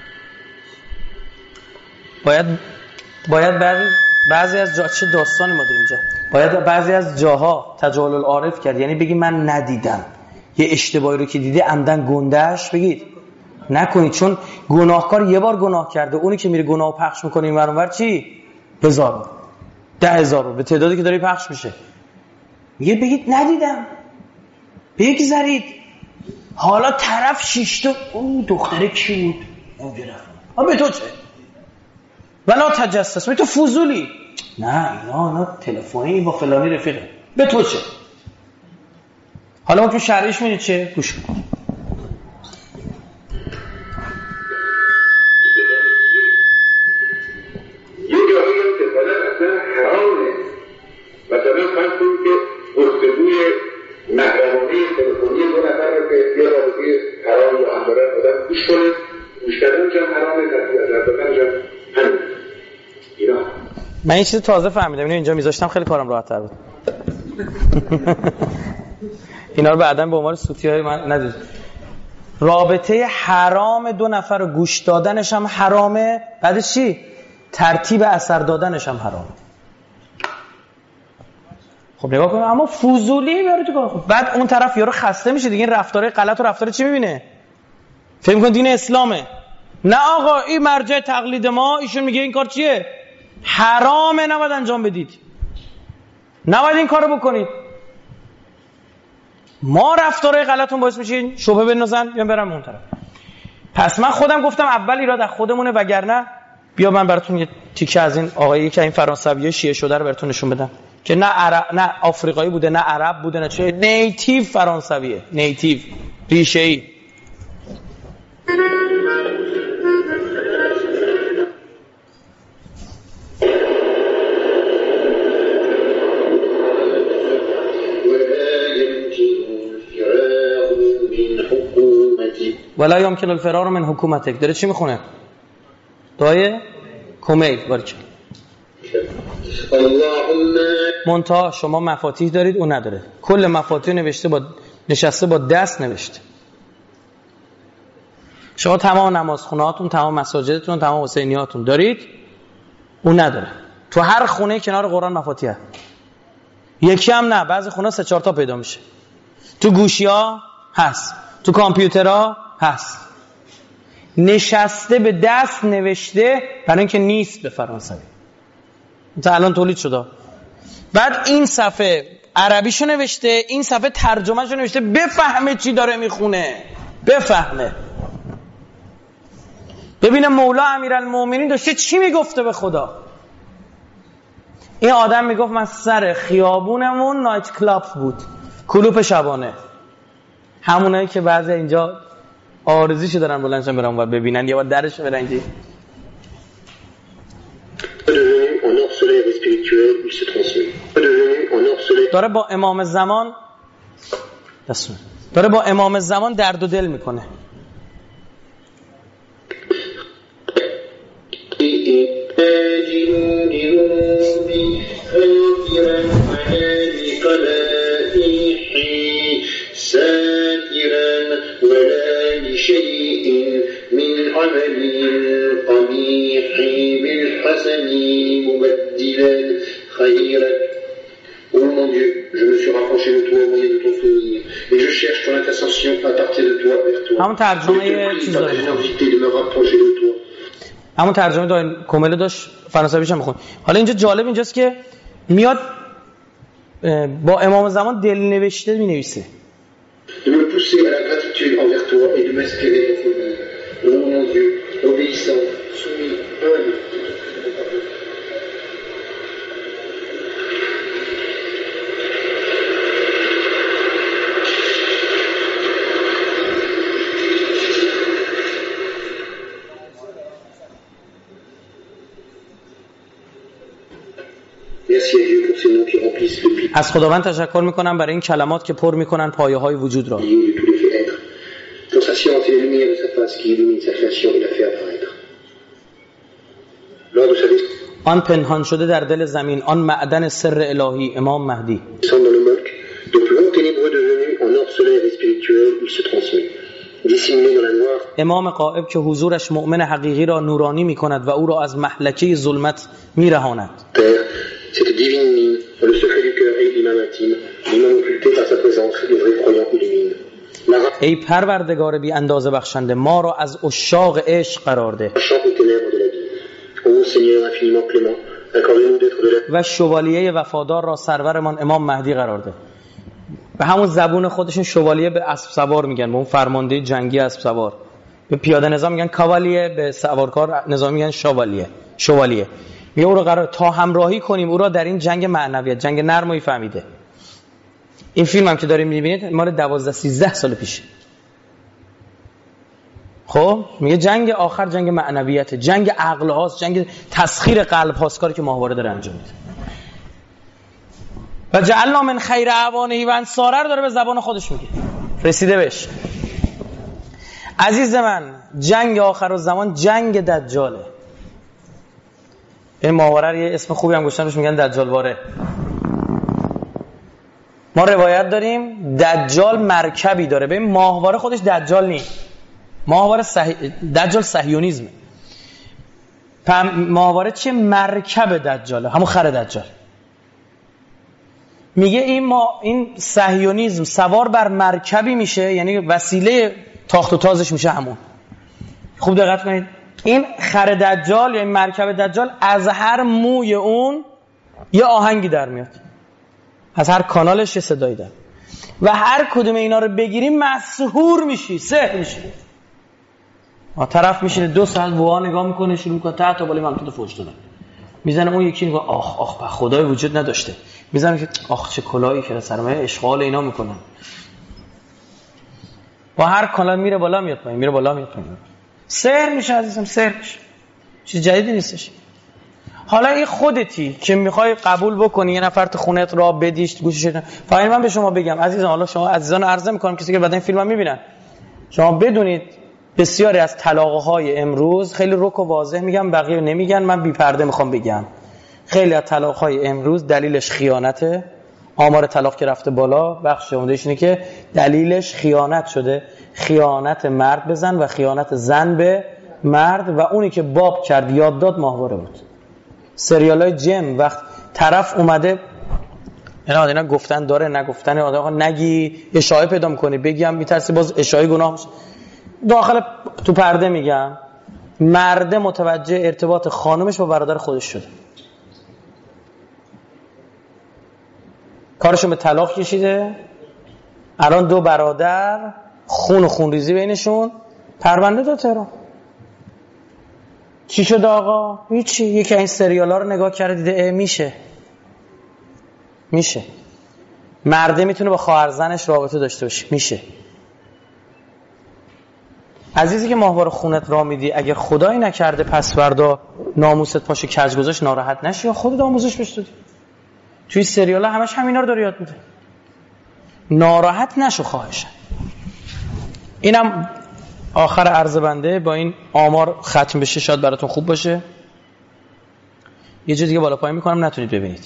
باید بعضی از جاها چه داستانی ما داریم اینجا، باید بعضی از جاها تجاهل العارف کرد، یعنی بگی من ندیدم. یه اشتباهی رو که دیده عمدن گندهش بگید نکنید، چون گناهکار یه بار گناه کرده، اونی که میره گناهو پخش میکنه این ورانور چی 1000 10,000 به تعدادی که داره پخش میشه. میگه بگید ندیدم، بگذارید. حالا طرف شیشته اون دختره کی بود اونجا رفت به تو چه ولا تجسس، به تو فضولی. نه اینا تلفنی با فلانی رفیقه، به تو چه. حالا ما تو شرعش میدید چه؟ گوش کن. یه جایی هم که فلان اصلا حرامه. مثلا فرض کنید که گفتگوی محرمانه تلفنی دو نفر رو که یه رابطه حرام رو هم دارن آدم گوش کنه، گوش کردنش هم حرامه، تحصیل دادنش هم همین. من این چیز تازه فهمیدم، اینو اینجا میذاشتم خیلی کارم راحت‌تر بود. اینا رو بعداً به عنوان سوتی‌های من ندید. رابطه حرام دو نفر رو گوش دادنش هم حرامه. بعدش چی؟ ترتیب اثر دادنش هم حرامه. خب نگاه کنم اما فضولی میاره تو کار. خب بعد اون طرف یارو خسته میشه دیگه، این رفتاره غلط و رفتاره چی میبینه؟ فکر می‌کنه دین اسلامه. نه آقا این مرجع تقلید ما، ایشون میگه این کار چیه؟ حرامه، نباید انجام بدید، نباید این کارو بکنید. ما رفتارهای غلطون باعث میشین شبهه بندازن بیان برم اون طرف. پس من خودم گفتم اول ایراد از خودمونه، وگرنه بیا من براتون یه تیکه از این آقایی که این فرانسویه شیعه شده رو براتون نشون بدم که نه نه آفریقایی بوده، نه عرب بوده، نه چه، نیتیو فرانسویه، نیتیو ریشه‌ای. ولا يمكن الفرار من حکومتک. داره چی میخونه؟ دعای کمیل بارچه. منتها شما مفاتیح دارید اون نداره. کل مفاتیح نوشته با نشسته با دست نوشته. شما تمام نمازخونه‌هاتون، تمام مساجدتون، تمام حسینیاتون دارید اون نداره. تو هر خونه کنار قرآن مفاتیح هست. یکی هم نه، بعضی خونه 3-4 تا پیدا میشه. تو گوشی‌ها هست، تو کامپیوترها هست، نشسته به دست نوشته، برای اینکه نیست به فرانسوی. تا الان تولید شده. بعد این صفحه عربیشو نوشته، این صفحه ترجمهشو نوشته، بفهمه چی داره میخونه، بفهمه، ببینه مولا امیرالمومنین داشته چی میگفته به خدا. این آدم میگفت من سر خیابونمون نایت کلاب بود، کلوپ شبانه، همونایی که بعضی اینجا آرزوشو دارن بلندشن برن و ببینن یا درش برن اینجا. داره با امام زمان داره با امام زمان درد و دل میکنه. همون ترجمه چیز داره، همون ترجمه داره کامل داشت فرانسویش هم میخون. حالا اینجا جالب اینجاست که میاد با امام زمان دل نوشته می نویسه. از خداوند تشکر میکنم برای این کلمات که پر میکنن پایه های وجود را. آن پنهان شده در دل زمین، آن معدن سر الهی امام مهدی. امام غائب که حضورش مؤمن حقیقی را نورانی میکند و او را از محلکه ظلمت میرهاند. Cette divine ligne, le secret du cœur et l'imam intime, l'imam occulté par sa présence, les vrais croyants illumine. ای پروردگار بی اندازه بخشنده، ما را از عشاق عشق قرار ده. و شوالیه وفادار را سرورمان امام مهدی قرار ده. به همون زبون خودشون شوالیه به اسب سوار میگن، به اون فرمانده جنگی اسب سوار. به پیاده نظام میگن کاوالیه، به سوارکار نظامی میگن شوالیه. میگه او رو قرار تا همراهی کنیم او را در این جنگ معنویت، جنگ نرمایی فهمیده. این فیلم هم که داریم میبینید مال 12-13 سال پیشه. خب میگه جنگ آخر جنگ معنویت، جنگ عقل هاست، جنگ تسخیر قلب هاست، کاری که ماهواره داره انجام میده. و جعلنا من خیر اعوانه و انصاره رو داره به زبان خودش میگه، رسیده بهش. عزیز من، جنگ آخرالزمان جنگ دجاله. این ماهواره یه اسم خوبی هم گذاشتن روش، میگن دجال واره. ما روایت داریم دجال مرکبی داره، به این ماهواره خودش دجال نیست، ماهواره دجال صهیونیسمه. ماهواره چه؟ مرکب دجاله، همون خر دجال. میگه این صهیونیسم سوار بر مرکبی میشه، یعنی وسیله تاخت و تازش میشه همون. خوب دقت کنید، این خر دجال یا این مرکب دجال از هر موی اون یه آهنگی در میاد، از هر کانالش یه صدایی در، و هر کدوم اینا رو بگیریم مسحور میشی، سحر میشی. طرف میشینه 2 ساعت بوها نگاه میکنه، شروع میکنه تحت و بالی منطقه فوش دادن، میزنه اون یکی میگه آخ به خدای وجود نداشته، میزنه که آخ چه کلاهی که سرمایه اشغال اینا میکنن. با هر کانال میره بالا میاد پایین، میره بالا میاد پایین. سحر میشه عزیزم، سحر میشه، چیز جدیدی نیستش. حالا این خودتی که میخوای قبول بکنی، یه نفر تو خونت را بدیش گوشش. فقط من به شما بگم عزیزان، حالا شما عزیزان عرض میکنم کسی که بعد این فیلمو میبینن، شما بدونید بسیاری از طلاق‌های امروز، خیلی رک و واضح میگم، بقیه نمیگن، من بی پرده میخوام بگم، خیلی از طلاق‌های امروز دلیلش خیانته. آمار طلاق که رفته بالا، بخش عمده‌اش اینه که دلیلش خیانت شده، خیانت مرد به زن و خیانت زن به مرد، و اونی که باب کرد یاد داد ماهواره بود. سریالای جم وقت طرف اومده اینا گفتن داره نگفتن، آقا نگی اشاعه پیدا می‌کنی، بگم میترسی باز اشاعه گناه باشه، داخل تو پرده میگم مرد متوجه ارتباط خانومش با برادر خودش شده، کارشون به طلاق کشیده، الان 2 برادر خون و خونریزی بینشون، پرونده داد تهران. چی شده آقا؟ هیچی، یکی این سریالا رو نگاه کرده دیده میشه مرده میتونه با خواهر زنش رابطه داشته باشه، میشه. عزیزی که ماهواره خونت را میدی، اگر خدایی نکرده پس فردا ناموست پاشه کج گذاشت، ناراحت نشی، یا خودت آموزش بهش دادی. توی سریالا همش همینا رو داره یاد میده، ناراحت نشو خواهشم. اینم آخر عرض بنده، با این آمار ختم بشه شاید براتون خوب باشه. یه جا دیگه بالا پایین میکنم نتونید ببینید.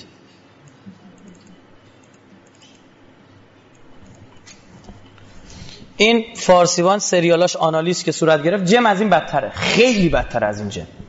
این فارسیوان سریالاش آنالیز که صورت گرفت، جم از این بدتره، خیلی بدتر از این جم.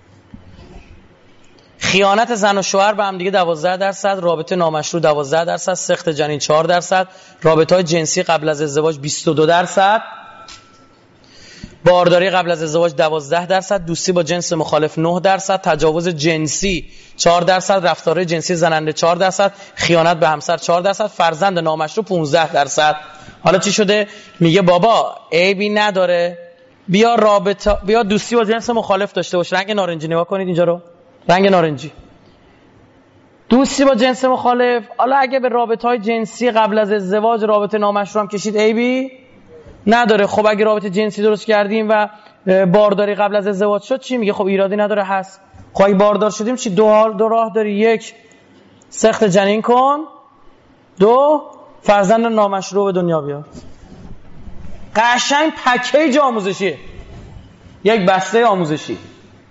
خیانت زن و شوهر به هم دیگه 12%، رابطه نامشروع 12%، سقط جنین 4%، رابطه‌های جنسی قبل از ازدواج 22%، بارداری قبل از ازدواج 12%، دوستی با جنس مخالف 9%، تجاوز جنسی 4%، رفتارهای جنسی زننده 4%، خیانت به همسر 4%، فرزند نامشروع 15%. حالا چی شده؟ میگه بابا عیبی نداره، بیا دوستی با جنس مخالف داشته باش. رنگ نارنجی نگاه کنید اینجا رو، رنگ نارنجی، دوستی با جنس مخالف. حالا اگه به رابطه‌های جنسی قبل از ازدواج رابطه نامشروع هم کشید عیبی نداره. خب اگه رابطه جنسی درست کردیم و بارداری قبل از ازدواج شد چی؟ میگه خب ایرادی نداره، هست. خب اگه باردار شدیم چی؟ دو راه داری، 1 سقط جنین کن، 2 فرزند نامشروع به دنیا بیار. قشنگ پکیج آموزشیه، یک بسته آموزشی.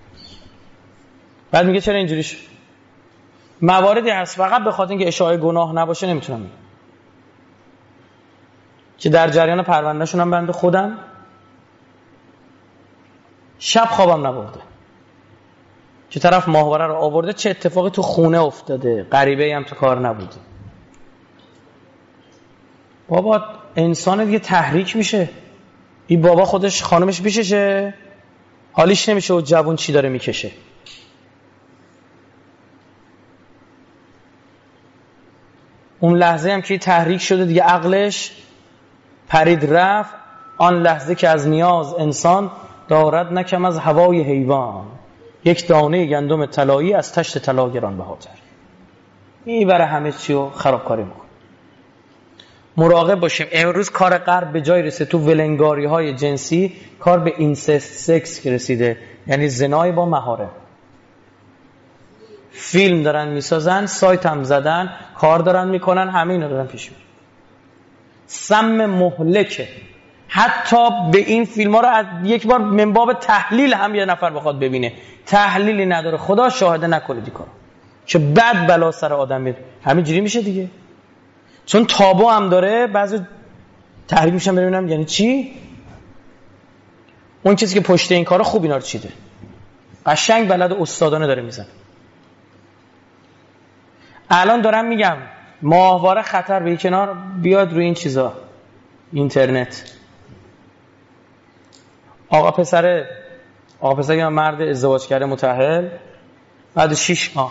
بعد میگه چرا اینجوری شد؟ مواردی هست فقط به خاطر اینکه اشاعه گناه نباشه نمیتونم میگم، که در جریان پروندهشون هم بنده خودم شب خوابم نبرده که طرف ماهواره رو آورده، چه اتفاقی تو خونه افتاده، غریبه هم تو کار نبوده. بابا انسان دیگه تحریک میشه، این بابا خودش خانمش پیششه حالیش نمیشه و جوون چی داره میکشه. اون لحظه هم که تحریک شده دیگه عقلش پرید رفت، آن لحظه که از نیاز انسان دارد نکم از هوای حیوان، یک دانه گندم طلایی از تشت طلا گران بهاتر. میبره همه چی رو خرابکاری میکنه. مراقب باشیم. امروز کار غرب به جای رسید تو ولنگاری های جنسی، کار به اینسست سکس که رسیده، یعنی زنای با محارم. فیلم دارن میسازن، سایت هم زدن، کار دارن میکنن، همه اینا دارن پیش میرن. سم مهلکه. حتی به این فیلم ها رو از یک بار من باب تحلیل هم یه نفر بخواد ببینه، تحلیلی نداره، خدا شاهده نکنید این کارو که بد بلا سر آدم میره. همینجوری میشه دیگه، چون تابو هم داره، بعضی تحریک میشن ببینم یعنی چی. اون کسی که پشت این کارا خوب اینا رو چیده، قشنگ بلد استادانه داره میزنه. الان دارم میگم ماهواره خطر به کنار بیاد روی این چیزا، اینترنت. آقا پسر یا مرد ازدواج کرده متأهل، بعد 6 ماه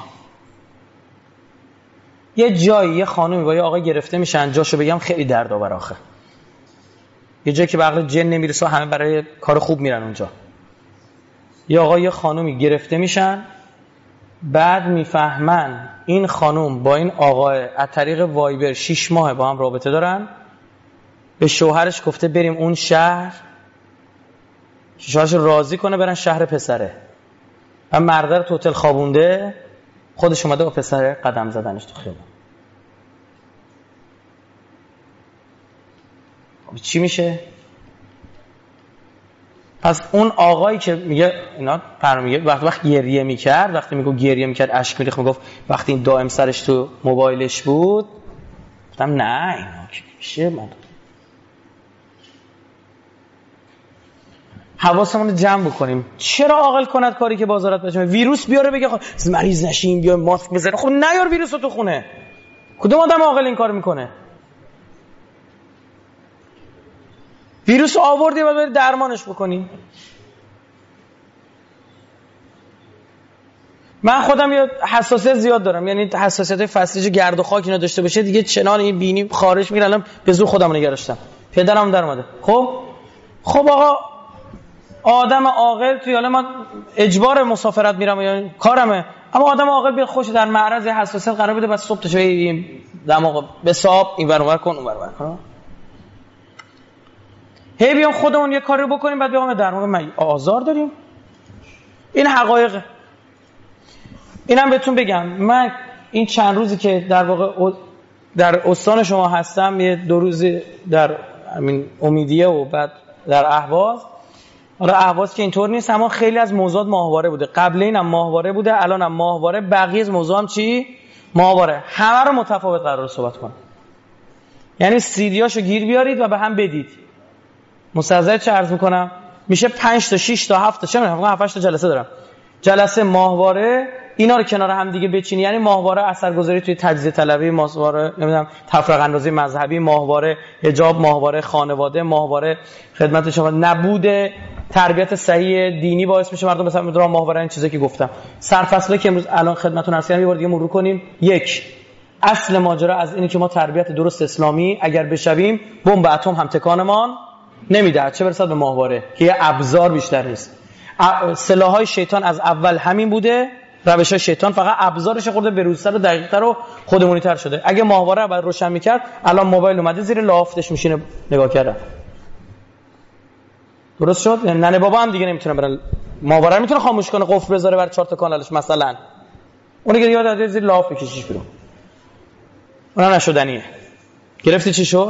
یه جایی یه خانومی با یه آقا گرفته میشن، جاشو بگم خیلی دردآور آخه، یه جایی که به عقل جن نمیرسه، همه برای کار خوب میرن اونجا. یه آقا یه خانومی گرفته میشن، بعد میفهمن این خانوم با این آقا از طریق وایبر 6 ماه با هم رابطه دارن. به شوهرش گفته بریم اون شهر، شوهرش راضی کنه برن شهر پسره. و مرده رو تو هتل خوابونده، خودش اومده با پسره قدم زدنش تو خیابون. چی میشه؟ پس اون آقایی که میگه اینا میگه وقتی گریه میکرد، وقتی میگه گریه میکرد اشک میریخت، میگفت وقتی این دائم سرش تو موبایلش بود، گفتم نه اینا که میشه. من حواسمون رو جمع بکنیم. چرا عاقل کند کاری که بازارت بشه؟ ویروس بیاره بگه مریض نشیم، بیا ماسک بزنه. خب نیار ویروس رو تو خونه. کدوم آدم عاقل این کار میکنه؟ ویروس آوردی و باید درمانش بکنی. من خودم یه حساسیت زیاد دارم، یعنی حساسیت فصلیج گرد و خاک اینا داشته باشه دیگه چنان این بینی خارج میره. الان به زور خودم نگرشتم، پدرم در اومده. خب آقا آدم عاقل توی، حالا من اجبار مسافرت میرم یعنی کارمه، اما آدم عاقل بیاد خوش در معرض حساسیت قرار بده، بس صبح تا این دماغ به صاحب این ور اونور کن اون ور کن. هی بیام خودمون یه کاری رو بکنیم بعد بیام در واقع ما آزار داریم. این حقایقه. اینم بهتون بگم، من این چند روزی که در واقع در استان شما هستم، یه 2 روزی در همین امیدیه و بعد در اهواز. اهواز که اینطور نیست، اما خیلی از موضوعات ماهواره بوده. قبل اینم ماهواره بوده، الانم ماهواره، بقیه از موضوع هم چی؟ ماهواره. همه رو متفاوت قرار صحبت کنم. یعنی سیدیاشو گیر بیارید و به هم بدید. مستحضر چه عرض میکنم؟ میشه 5 تا 6 تا 7 تا چه میدونم 7 تا جلسه دارم. جلسه ماهواره، اینا رو کنار هم دیگه بچینی. یعنی ماهواره اثرگذاری توی تجزیه طلبی، ماهواره نمیدونم تفرقه اندازی مذهبی، ماهواره حجاب، ماهواره خانواده، ماهواره خدمت شما، نبود تربیت صحیح دینی باعث میشه مردم مثلا میدونن ماهواره این چیزا که گفتم. سرفصلی که امروز الان خدمتتون عرض کردم یه بار دیگه مرور کنیم. 1 اصل ماجرا از اینه که ما تربیت درست اسلامی اگر بشویم، بمب اتم هم تکانمان نمیده، چه برسد به ماهواره که یه ابزار بیشتر نیست. سلاح‌های شیطان از اول همین بوده، روش‌های شیطان فقط ابزارش خورده به روزتر و دقیق‌تر و خودمونی‌تر شده. اگه ماهواره رو بعد روشن می‌کرد، الان موبایل اومده زیر لافتش میشینه نگاه کردن. درست شد؟ یعنی ننه بابا هم دیگه نمیتونه برن ماهواره میتونه خاموش کنه، قفل بذاره بر 4 تا کانالش مثلا. اون دیگه یاد داده زیر لاف بکشیش بیرون. اونم نشدنیه. گرفتی چی شد؟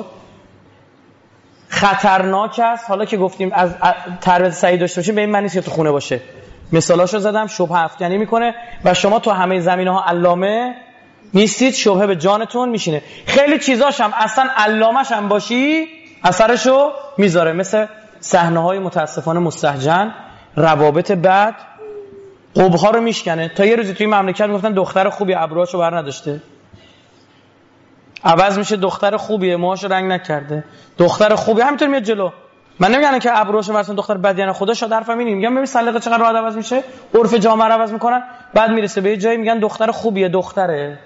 خطرناک است. حالا که گفتیم از تربیت صحیح داشته باشیم، به این معنی نیست که تو خونه باشه. مثالاشو زدم، شبهه افکنی میکنه و شما تو همه زمینه‌ها علامه نیستید، شبهه به جانتون میشینه. خیلی چیزاش هم اصلا علامش هم باشی اثرشو میذاره، مثل صحنه‌های متاسفانه مستهجن، روابط بد، قبها رو میشکنه. تا یه روزی توی مملکت گفتن دختر خوبی ابروهاشو بر نداشته، عوض میشه دختر خوبیه موهاشو رنگ نکرده، دختر خوبی همینطور میاد جلو. من نمیگم که ابروهاشو مثلا دختر بدیانه، خدا شاد حرفم اینه، میگم ببین سلیقه چقدر راحت عوض میشه، عرف جامعه رو عوض میکنن، بعد میرسه به یه جایی میگن دختر خوبیه، دختره.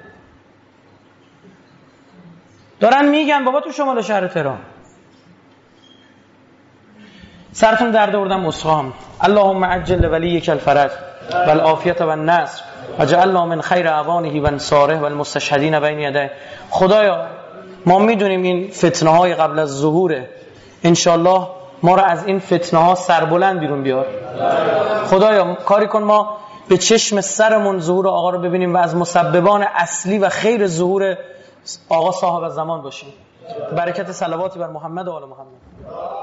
دارن میگن بابا تو شمال شهر تهران سرتون درد آوردم اسخام. اللهم عجل ولیک الفرج والعافیه والنصر وجعلنا من خیر اعوانه و انصاره و المستشهدین بین یدیه. خدایا ما میدونیم این فتنه های قبل از ظهوره، انشالله ما رو از این فتنه ها سربلند بیرون بیار. خدایا کاری کن ما به چشم سرمون ظهور آقا رو ببینیم و از مسببان اصلی و خیر ظهور آقا صاحب زمان باشیم. برکت صلواتی بر محمد و آل محمد.